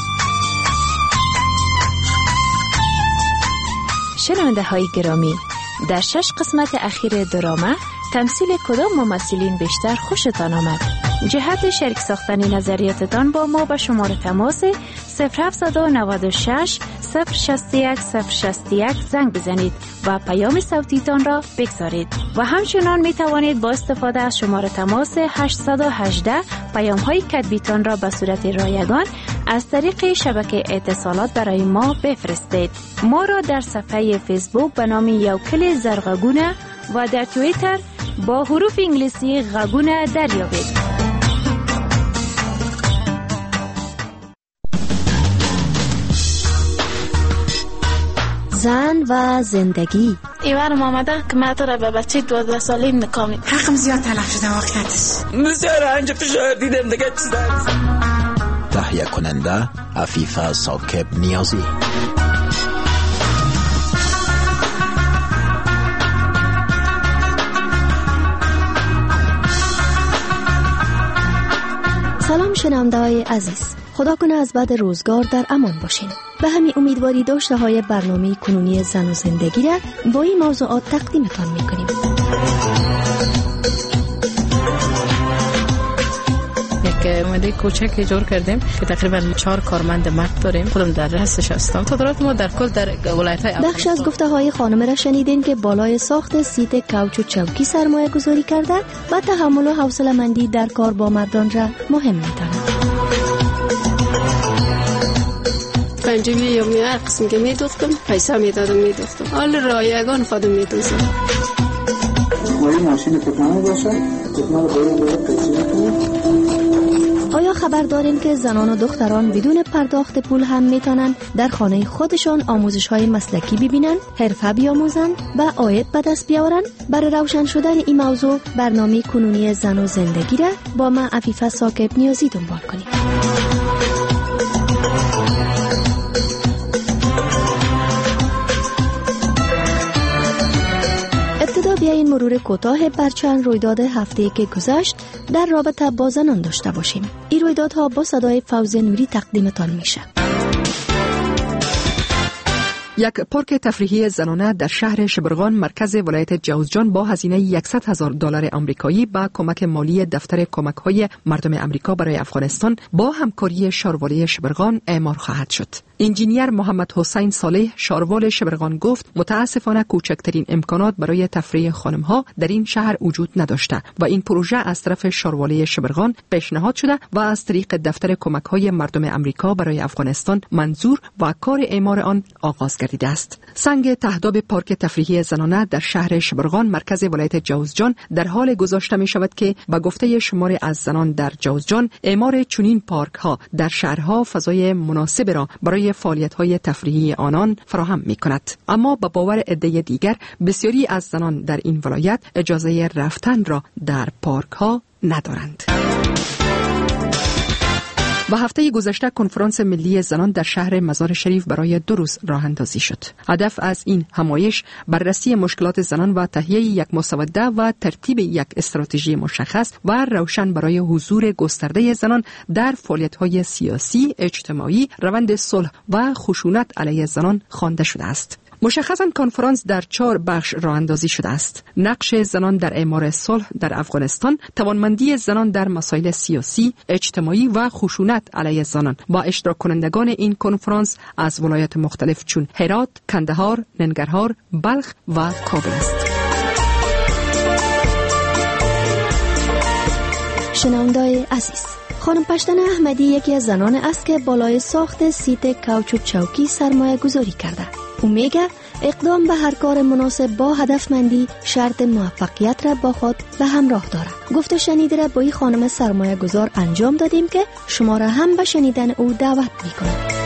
شنونده های گرامی، در شش قسمت اخیر درامه تمثیل کدام ممثلین بیشتر خوشتان آمد؟ جهت شریک ساختن نظریاتتان با ما به شماره تماس صفر هفت نه شش صفر شصت و یک صفر شصت و یک زنگ بزنید و پیام صوتیتان را بگذارید و همچنان می توانید با استفاده از شماره تماس هشت یک هشت پیام های کتبیتان را به صورت رایگان از طریق شبکه اتصالات برای ما بفرستید. ما را در صفحه فیسبوک به نام یوکل زرغگونه و در توییتر با حروف انگلیسی غگونه دریابید. زن و زندگی. ایوانم آمده که من تو را به بچه دوازده سالیم نکام میکنم. حقم زیاد تلف شده واقعیتش. بسیار انجا فشار دیدم دیگه چیز دارم. تهیه کننده عفیفه ثاقب نیازی. سلام شنونده‌های عزیز، خدا کنه از بعد روزگار در امان باشین. به همین امیدواری داشته های برنامه کنونی زن و زندگی را با این موضوعات تقدیمتان میکنیم. یک اومده کوچک جور کردیم که تقریبا چهار کارمند مرد داریم. خودم در رأسش هستم. تدارات ما در کل در ولایت‌های بخش از گفته های خانم را شنیدین که بالای ساخت سیت کوچ و چوکی سرمایه گذاری کرده و تحمل و حوصله مندی در کار با مردان را مهم می‌داند. پنجمی یومی هر قسم که میدوختم پیسه میدادم میدوختم. حال رایگان خودم میدوزم. ولی ماشین تکنانو باشه تکنانو باید باید پیسه کنید. آیا خبر دارین که زنان و دختران بدون پرداخت پول هم میتونن در خانه خودشان آموزش های مسلکی ببینن، حرفه بیاموزن و عاید به دست بیاورن؟ برای روشن شدن این موضوع برنامه کنونی زن و زندگی را با من عفیفه ثاقب نیازی دنبال کنید. بیاین مرور کوتاه بر چند رویداد هفته‌ای که گذشت در رابطه با زنان داشته باشیم. این رویدادها با صدای فوزه نوری تقدیمتان میشه. یک پارک تفریحی زنانه در شهر شبرغان مرکز ولایت جوزجان با هزینه صد هزار دلار آمریکایی با کمک مالی دفتر کمک‌های مردم آمریکا برای افغانستان با همکاری شاروالی شبرغان اعمار خواهد شد. انجینیر محمد حسین صالح شاروال شبرغان گفت متاسفانه کوچکترین امکانات برای تفریح خانم‌ها در این شهر وجود نداشته و این پروژه از طرف شاروالی شبرغان پیشنهاد شده و از طریق دفتر کمک‌های مردم آمریکا برای افغانستان منظور و کار اعمار آن آغاز گردیده است. سنگ تهداب پارک تفریحی زنانه در شهر شبرغان مرکز ولایت جوزجان در حال گذاشته می شود که به گفته شماری از زنان در جوزجان اعمار چنین پارک ها در شهرها فضای مناسب را برای فعالیت های تفریحی آنان فراهم می کند. اما به باور عده دیگر بسیاری از زنان در این ولایت اجازه رفتن را در پارک ها ندارند. و هفته گذشته کنفرانس ملی زنان در شهر مزار شریف برای دو روز راه اندازی شد. هدف از این همایش بررسی مشکلات زنان و تهیه یک مسوده و ترتیب یک استراتژی مشخص و روشن برای حضور گسترده زنان در فعالیت‌های سیاسی، اجتماعی، روند صلح و خشونت علیه زنان خوانده شده است. مشخصاً کنفرانس در چهار بخش راه اندازی شده است. نقش زنان در اعمار صلح در افغانستان، توانمندی زنان در مسائل سیاسی، اجتماعی و خشونت علیه زنان و اشتراک کنندگان این کنفرانس از ولایات مختلف چون هرات، کندهار، ننگرهار، بلخ و کابل است. شنونده‌های عزیز، خانم پشتن احمدی یکی از زنان است که بالای ساخت سیت کوچ و چوکی سرمایه گذاری کرده. او میگه اقدام به هر کار مناسب با هدفمندی شرط موفقیت را با خود به همراه دارد. گفته شنیده را با این خانم سرمایه گذار انجام دادیم که شما را هم به شنیدن او دعوت میکنم.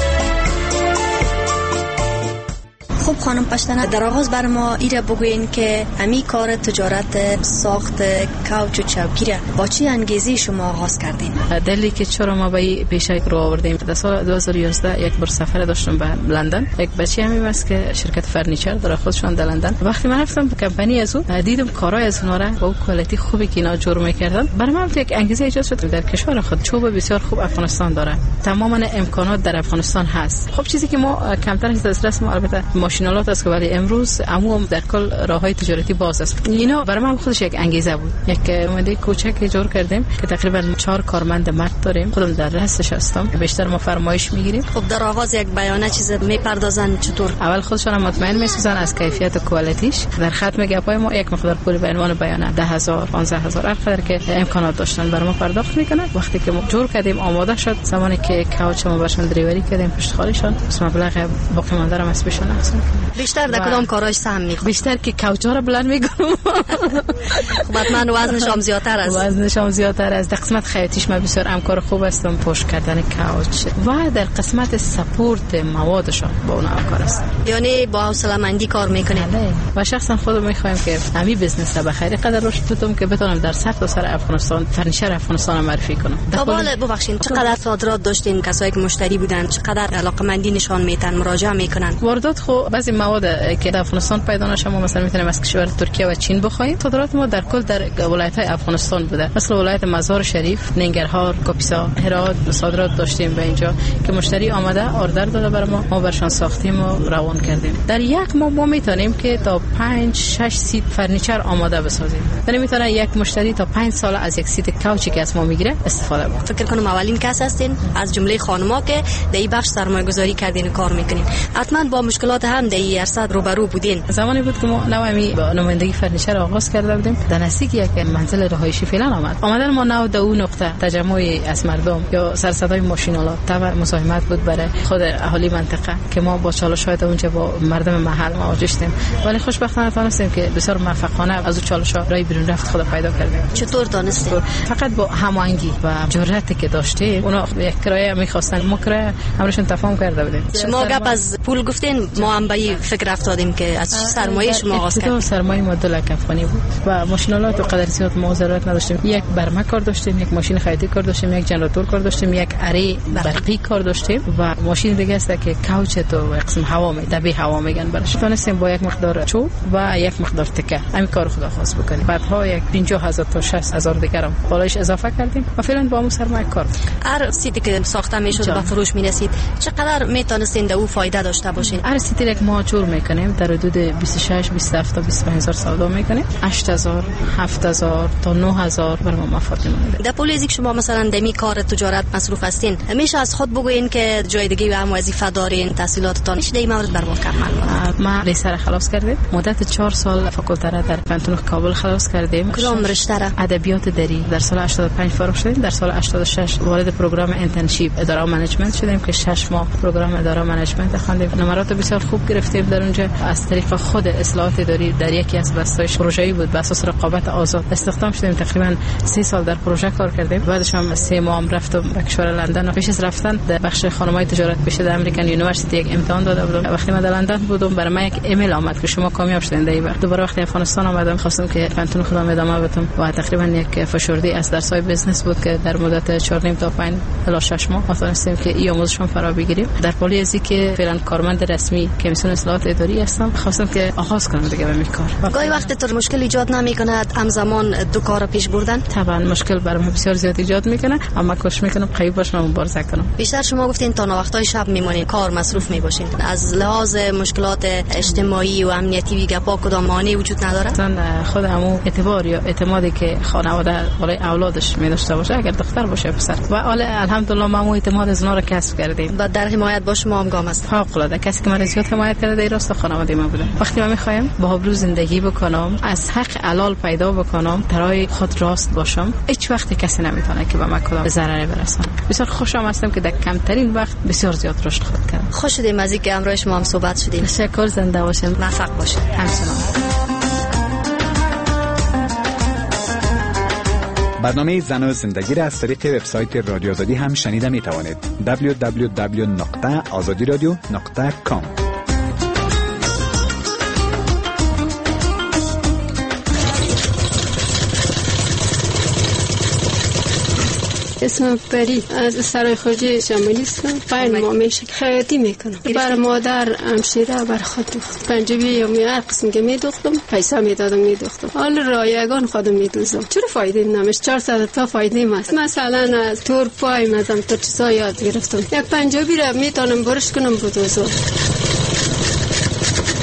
خب خانم پشتنه، در آغاز بر ما ایره بگوین که امی کار تجارت ساخت کوچ و چوکی را با چی انگیزی شما آغاز کردین؟ دلیلی که چرا ما به این پیشه رو آوردیم، در سال دو هزار و یازده یک بار سفر داشتم به لندن. یک بچه همین است که شرکت فرنیچر داره خودشون در لندن. وقتی من رفتم به کمپانی از او دیدم کارهای از اونها را با کوالیتی خوبی که اینا جور می‌کردن. برای من یک انگیزه ایجاد شد در کشور خود. چوب بسیار خوب افغانستان داره. تماما امکانات در افغانستان هست. خب چیزی که ما کمتر از دسترس ما البته ماشین ماشینالات است که ولی امروز عموم در کل راههای تجارتی باز است. اینا برای من خودش یک انگیزه بود. یک اومده کوچک جور کردیم که تقریبا چهار کارمند مرد داریم. خودم در رأسش هستم. بیشتر ما فرمایش میگیریم. خب در آغاز یک بیانیه چیز میپردازن چطور؟ اول خودشون مطمئن میسازن از کیفیت و کوالیتیش. در ختم گپای ما یک مقدار پول به عنوان بیانیه ده هزار پانزده هزار هر قدر که امکانات داشتن برای ما پرداخت میکنن. وقتی که ما جور کردیم آماده شد، زمانی که کاوچ ما برشون دریوری کردیم پشتخالشان، مبلغ باقی مانده رو از پیشون احسان بیشتر در کدام کاراش سهم میخواد؟ بیشتر که کاوچا رو بلند میکنم. خب حتما وزنش هم زیادتر است. وزنش هم زیادتر است. در قسمت خیاطیش ما بسیار همکار خوب هستم، پشت کردن کاوچ و در قسمت سپورت موادشان با اون همکار است. یعنی با حوصله مندی کار میکنه. و شخصا خودم میخوایم که همین بزنس به خیر قدر رشد بدم که بتونم در سطح و سر افغانستان فرنیچر افغانستان معرفی کنم. تا بالا ببخشید چقدر صادرات داشتین؟ کسایی که مشتری بودن چقدر علاقمندی نشان میدن، مراجعه میکنن؟ واردات خو بعضی مواد که در افغانستان پیدا نشه ما مثلا میتونیم از کشور ترکیه و چین بخوایم. صادرات ما در کل در ولایت‌های افغانستان بوده. مثلا ولایت مزار شریف، ننگرهار، کاپیسا، هرات صادرات داشتیم به اینجا که مشتری آمده اوردر داده برای ما، ما برشان ساختیم و روان کردیم. در یک ماه ما میتونیم که تا پنج شش سیت فرنیچر آماده بسازیم. یعنی میتونه یک مشتری تا پنج سال از یک سیت کاوچی که از ما میگیره استفاده کنه. فکر کنم اولین کس هستین از جمله خانم‌ها که در این بخش سرمایه‌گذاری کردین کار میکنین. حتما با مشکلات هم در این عرصه روبرو بودین. زمانی بود که ما نوعی با نمایندگی فرنیچر آغاز کرده بودیم. در نزدیک یک منزل رهایشی فعلا آمد. آمدن ما نو در اون نقطه تجمع از مردم یا سر صدای ماشین‌ها طبعا مساهمت بود برای خود اهالی منطقه که ما با چالش‌های اونجا با مردم محل مواجه شدیم. ولی خوشبختانه تونستیم که بسیار موفقانه از اون چالش‌ها راه بیرون رفت خود پیدا کردیم. چطور دانستیم؟ فقط با هماهنگی و جرأتی که داشتیم. اونا یک کرایه می‌خواستن، ما کرایه همشون تفاهم کرده بودیم. شما گپ از پول گفتین، ما هم به این فکر افتادیم که از سرمایه شما آغاز کردیم. سرمایه ما دو لک افغانی بود و ماشینالات و قدر زیاد ما ضرورت نداشتیم. یک برمه کار داشتیم، یک ماشین خیاطی کار داشتیم، یک جنراتور کار داشتیم، یک اره برقی کار داشتیم و ماشین دیگه است که کاوچ تو قسم هوا می دبی هوا میگن برش. تونستیم با یک مقدار چوب و یک مقدار تکه همین کار خدا خواست بکنیم. بعدها یک پنجاه هزار تا شصت هزار دیگه هم بالایش اضافه کردیم و فعلا با مو سرمایه کار. هر سیتی که ساخته میشد به فروش میرسید چقدر میتونستین در او فایده داشته باشین؟ هر سیتی که ما جور میکنیم در حدود بیست و شش بیست و هفت تا بیست و پنج هزار سودا میکنیم. هشت هزار هفت هزار تا نه هزار بر ما مفاد میمونه. در پولیزی که شما مثلا دمی کار تجارت مصروف هستین، همیشه از خود بگوین که جای دیگه هم وظیفه دارین، تحصیلاتتان چه در مورد بر ما کمل؟ ما لیسر خلاص کردیم. مدت چهار سال فاکولته را در پنتون کابل خلاص کردیم. کدام رشته را؟ ادبیات دری. در سال هشتاد و پنج فارغ شدیم. در سال هشتاد و شش وارد پروگرام انترنشیپ اداره منیجمنت شدیم که شش ماه پروگرام اداره منیجمنت خواندیم. نمرات بسیار خوب گرفتیم در اونجا. از طریق خود اصلاحات اداری در یکی از بستای پروژه‌ای بود به اساس رقابت آزاد استخدام شدیم. تقریبا سه سال در پروژه کار کردیم. بعدش هم سه ماه هم رفتم به کشور لندن. پیش از رفتن در بخش خانم‌های تجارت پیش در امریکن یونیورسیتی یک امتحان داده بودم. وقتی من در لندن بودم برای من یک ایمیل آمد که شما کامیاب شدین. در وقت دوباره وقتی افغانستان آمدم خواستم که پنتون خودم ادامه بدم و تقریبا یک فشردی از درس‌های بیزنس بود که در مدت چهار تا پنج الی شش ماه ما تونستیم که این آموزشون فرا بگیریم. در پلی ازی که فعلا کارمند رسمی کمیسیون اصلاحات اداری هستم، خواستم که آغاز کنم دیگه به کار. گاهی وقت تو مشکل ایجاد نمی‌کند همزمان دو کار پیش بردن؟ طبعا مشکل برام بسیار زیاد ایجاد میکنه، اما کوشش میکنم قوی باشم و مبارزه کنم. بیشتر شما گفتین تا وقتای شب میمونین، کار مصروف میباشین. از لحاظ مشکلات اجتماعی و امنیتی گپا کدام مانعی وجود نداره؟ مثلا خودمو اعتبار یا اعتمادی که خانواده بالای اولادش می‌داشته باشه، اگر دختر باشه پسر، و حالا الحمدلله ما اعتماد از اونا رو کسب کردیم. و در حمایت با شما هم گام است. فوق العاده کسی که من زیاد حمایت کرده در راست خانواده ما بوده. وقتی من می‌خوایم با آبرو زندگی بکنم، از حق حلال پیدا بکنم، برای خود راست باشم، هیچ وقت کسی نمیتونه که به من کدام ضرری برسونه. بسیار خوشم هستم که در کمترین وقت بسیار زیاد رشد خود کردم. خوش شدیم از اینکه امروز شما هم صحبت شدیم. تشکر، زنده باشین، موفق باشین. همچنان. برنامه زن و زندگی را از طریق وبسایت رادیو آزادی هم شنیده می توانید. دبلیو دبلیو دبلیو نقطه آزادی رادیو نقطه کام. اسمم پری، از سرای خواجه شمالی هستم. پنج ماه میشه خیاطی میکنم. برای مادر همشیره، برای خود دوخت پنجابی یا می هر قسم که میدوختم پیسه میدادم میدوختم. حالا رایگان خودم میدوزم. چرا فایده نمیشه؟ چهارصد تا فایده ماست. مثلا از تور پای مزم تا چیزا یاد گرفتم. یک پنجابی را میتونم برش کنم بدوزم.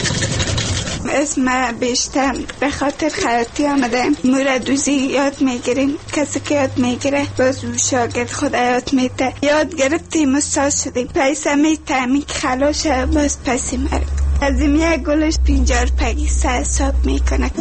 اسم بیشتر به خاطر خیاطی آمده. موردوزی یاد میگیریم، کسی که یاد میگیره باز شاگرد خود یاد میده. یاد گرفتیم استاد شدیم، پیسه میتهمی که خلاشه باز پسی مرد. از این یک گلش پینجار پیسه حساب میکنه.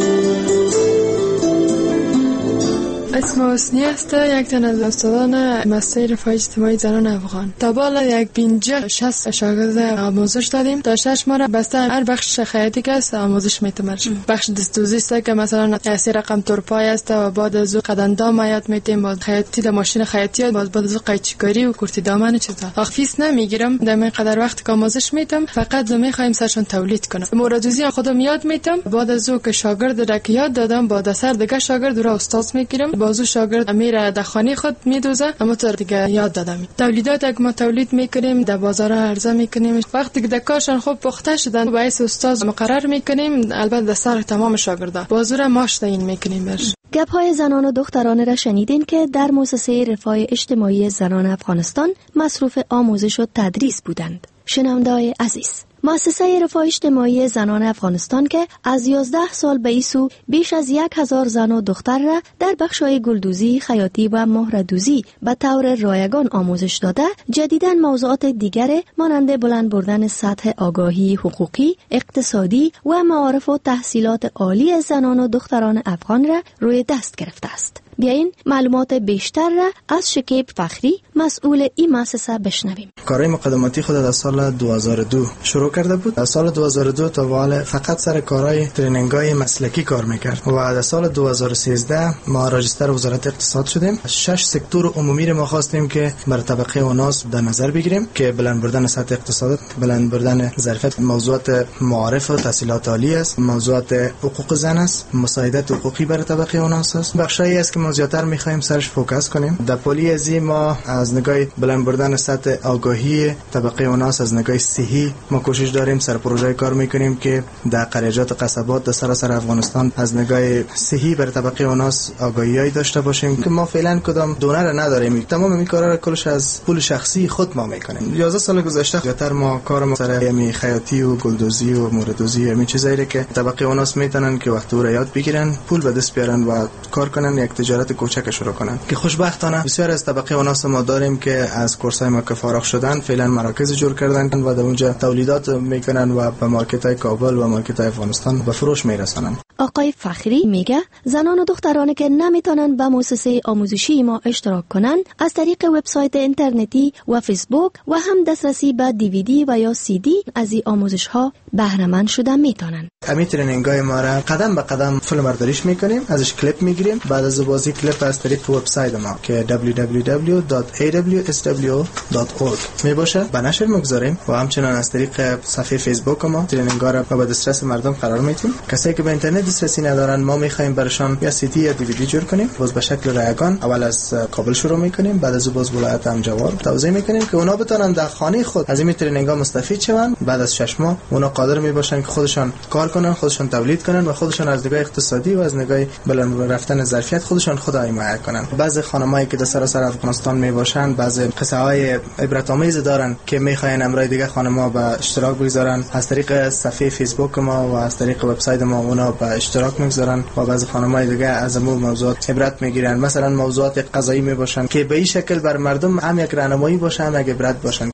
اسم حسنی است، یک تن از استادان مدرسه رفاه اجتماعی زنان افغان. تا بالا یک پنجاه شصت شاگرد آموزش دادیم. تا شش ماه بسته هر بخش خیاطی که است آموزش میتیم. بخش دستوزی است که مثلا سی رقم تورپای است و بعد از او قدندام یاد میتیم، بعد خیاطی د ماشین خیاطی، بعد بعد از او قیچیکاری و کرتی دامن چیزا. آخفیس نمیگیرم، در این قدر وقت که آموزش میتم فقط میخوایم سرشون تولید کنم. موردوزی خودم یاد میتم، بعد از او که شاگرد را که یاد دادم بعد از سر دیگه شاگرد را استاد میگیرم. بازو شاگرد میره در خانه خود میدوزه، اما تا دیگه یاد دادم. تولیدات که ما تولید میکنیم در بازار عرضه میکنیم. وقتی که کارشون خوب پخته شدن باعث استاد مقرر میکنیم، البته در سر تمام شاگردا بازو را ماش تعیین میکنیم. برش گپ های زنان و دختران را شنیدین که در مؤسسه رفاه اجتماعی زنان افغانستان مصروف آموزش و تدریس بودند. شنونده‌های عزیز، مؤسسه رفاه اجتماعی زنان افغانستان که از یازده سال به ایسو بیش از یک هزار زن و دختر را در بخش‌های گلدوزی، خیاطی و مهره‌دوزی به طور رایگان آموزش داده، جدیداً موضوعات دیگر مانند بلند بردن سطح آگاهی حقوقی، اقتصادی و معارف و تحصیلات عالی زنان و دختران افغان را روی دست گرفته است. بیاین معلومات بیشتر را از شکیب فخری مسئول این مؤسسه بشنویم. کارهای مقدماتی خود از سال دو هزار و دو شروع کرده بود. از سال دو هزار و دو تا به حال فقط سر کارهای ترینینگ‌های مسلکی کار میکرد و از سال دو هزار و سیزده ما راجستر وزارت اقتصاد شدیم. شش سکتور عمومی رو ما خواستیم که بر طبقه اوناس در نظر بگیریم که بلند بردن سطح اقتصاد، بلند بردن ظرفیت، موضوعات معارف و تحصیلات عالی است، موضوعات حقوق زن است، مساعدت حقوقی بر طبقه اوناس است. بخشایی است که ما زیاتر می‌خوایم سرش فوکس کنیم. در پلی ازی ما از نگاه بلند بردن سطح آگاهی طبقه اوناس، از نگاه صحی ما کوشش داریم سر پروژه کار میکنیم که در قریجات و قصبات در سراسر افغانستان از نگاه صحی بر طبقه اوناس آگاهیایی داشته باشیم که ما فعلا کدام دونر نداریم. تمام این کارا را کلش از پول شخصی خود ما میکنیم. یازده سال گذشته زیاتر ما کارم سر یمی خیاطی و گلدوزی و موردوزی همین چیزایی که طبقه اوناس میتونن که وقت رو یاد بگیرن، پول به دست بیارن و کار کنن، یک تجارت کوچک شروع کنن. که خوشبختانه بسیار از طبقه اوناس ما داریم که از کورسای ما که فارغ شدن فعلا مراکز جور کردن و در اونجا تولیدات میکنن و به مارکت‌های کابل و مارکت‌های افغانستان به فروش میرسونن. آقای فخری میگه زنان و دخترانی که نمیتونن به مؤسسه آموزشی ما اشتراک کنن از طریق وبسایت اینترنتی و فیسبوک و هم دسترسی به دیویدی و یا سی دی از این آموزش ها بهره مند شدن میتونن. همین ترینینگ‌های ما را قدم به قدم فیلمبرداریش میکنیم، ازش کلیپ میگیریم، بعد از بازی کلیپ از طریق وبسایت ما که دبلیو دبلیو دبلیو دات ای دبلیو اس دبلیو دات اورگ می باشه به نشر میگذاریم و همچنین از طریق صفحه فیسبوک ما ترینینگ‌ها را به دسترس مردم قرار میدیم. کسایی که به اینترنت دسترسی ندارن ما میخوایم برشان یا سی دی یا دیویدی جور کنیم، باز به شکل رایگان اول از کابل شروع میکنیم، بعد از باز ولایت همجوار توزیع میکنیم که اونا بتونن در خانه خود از این ترینینگ‌ها مستفید شون. بعد از شش ماه اونا قادر میباشن که خودشان کار کنن، خودشان تولید کنن و خودشان از نگاه اقتصادی و از نگاه بلند رفتن ظرفیت خودشان خود حمایت کنن. بعضی خانمایی که در سراسر افغانستان میباشن بعضی قصه های عبرت آمیز دارن که میخواین امرای دیگه خانم‌ها به اشتراک بگذارن. از طریق صفحه فیسبوک ما و از طریق وبسایت ما اونا به اشتراک میگذارن و بعضی خانم‌های دیگه از امور موضوعات عبرت میگیرن. مثلا موضوعات قضایی میباشن که به این شکل بر مردم هم یک راهنمایی باشه هم یک عبرت باشن.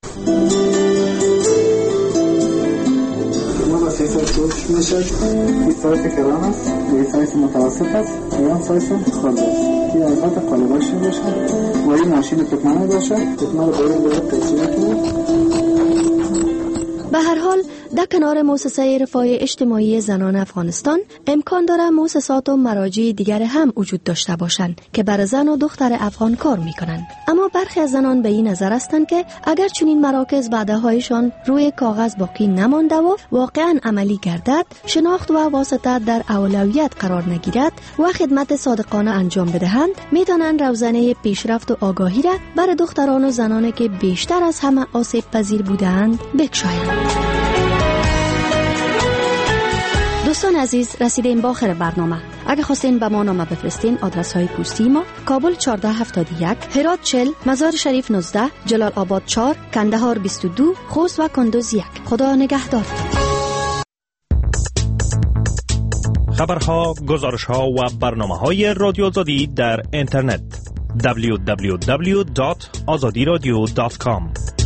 گوش میشه. این سایت کلام است، این سایت متوسط است، این سایت خالص است. این البته قالباش باشه و این ماشین تکمانه باشه، تکمانه باید باید تجزیه کنه. به هر حال در کنار مؤسسه رفاه اجتماعی زنان افغانستان امکان داره مؤسسات و مراجع دیگر هم وجود داشته باشند که بر زن و دختر افغان کار میکنن. اما برخی از زنان به این نظر هستند که اگر چنین مراکز وعده‌هایشان روی کاغذ باقی نمانده و واقعا عملی گردد، شناخت و واسطه در اولویت قرار نگیرد و خدمت صادقانه انجام بدهند، میتونن روزنه پیشرفت و آگاهی را بر دختران و زنانی که بیشتر از همه آسیب پذیر بودند بکشایند. دوستان عزیز، رسیدیم به آخر برنامه. اگه خواستین به ما نامه بفرستین، آدرس های پستی ما: کابل چهارده هفتاد و یک، هرات چهل، مزار شریف نوزده، جلال آباد چهار، کندهار بیست و دو، خوست و کندوز یک. خدا نگهدار. خبرها، گزارشها و برنامه‌های رادیو آزادی در اینترنت دبلیو دبلیو دبلیو دات آزادی رادیو دات کام.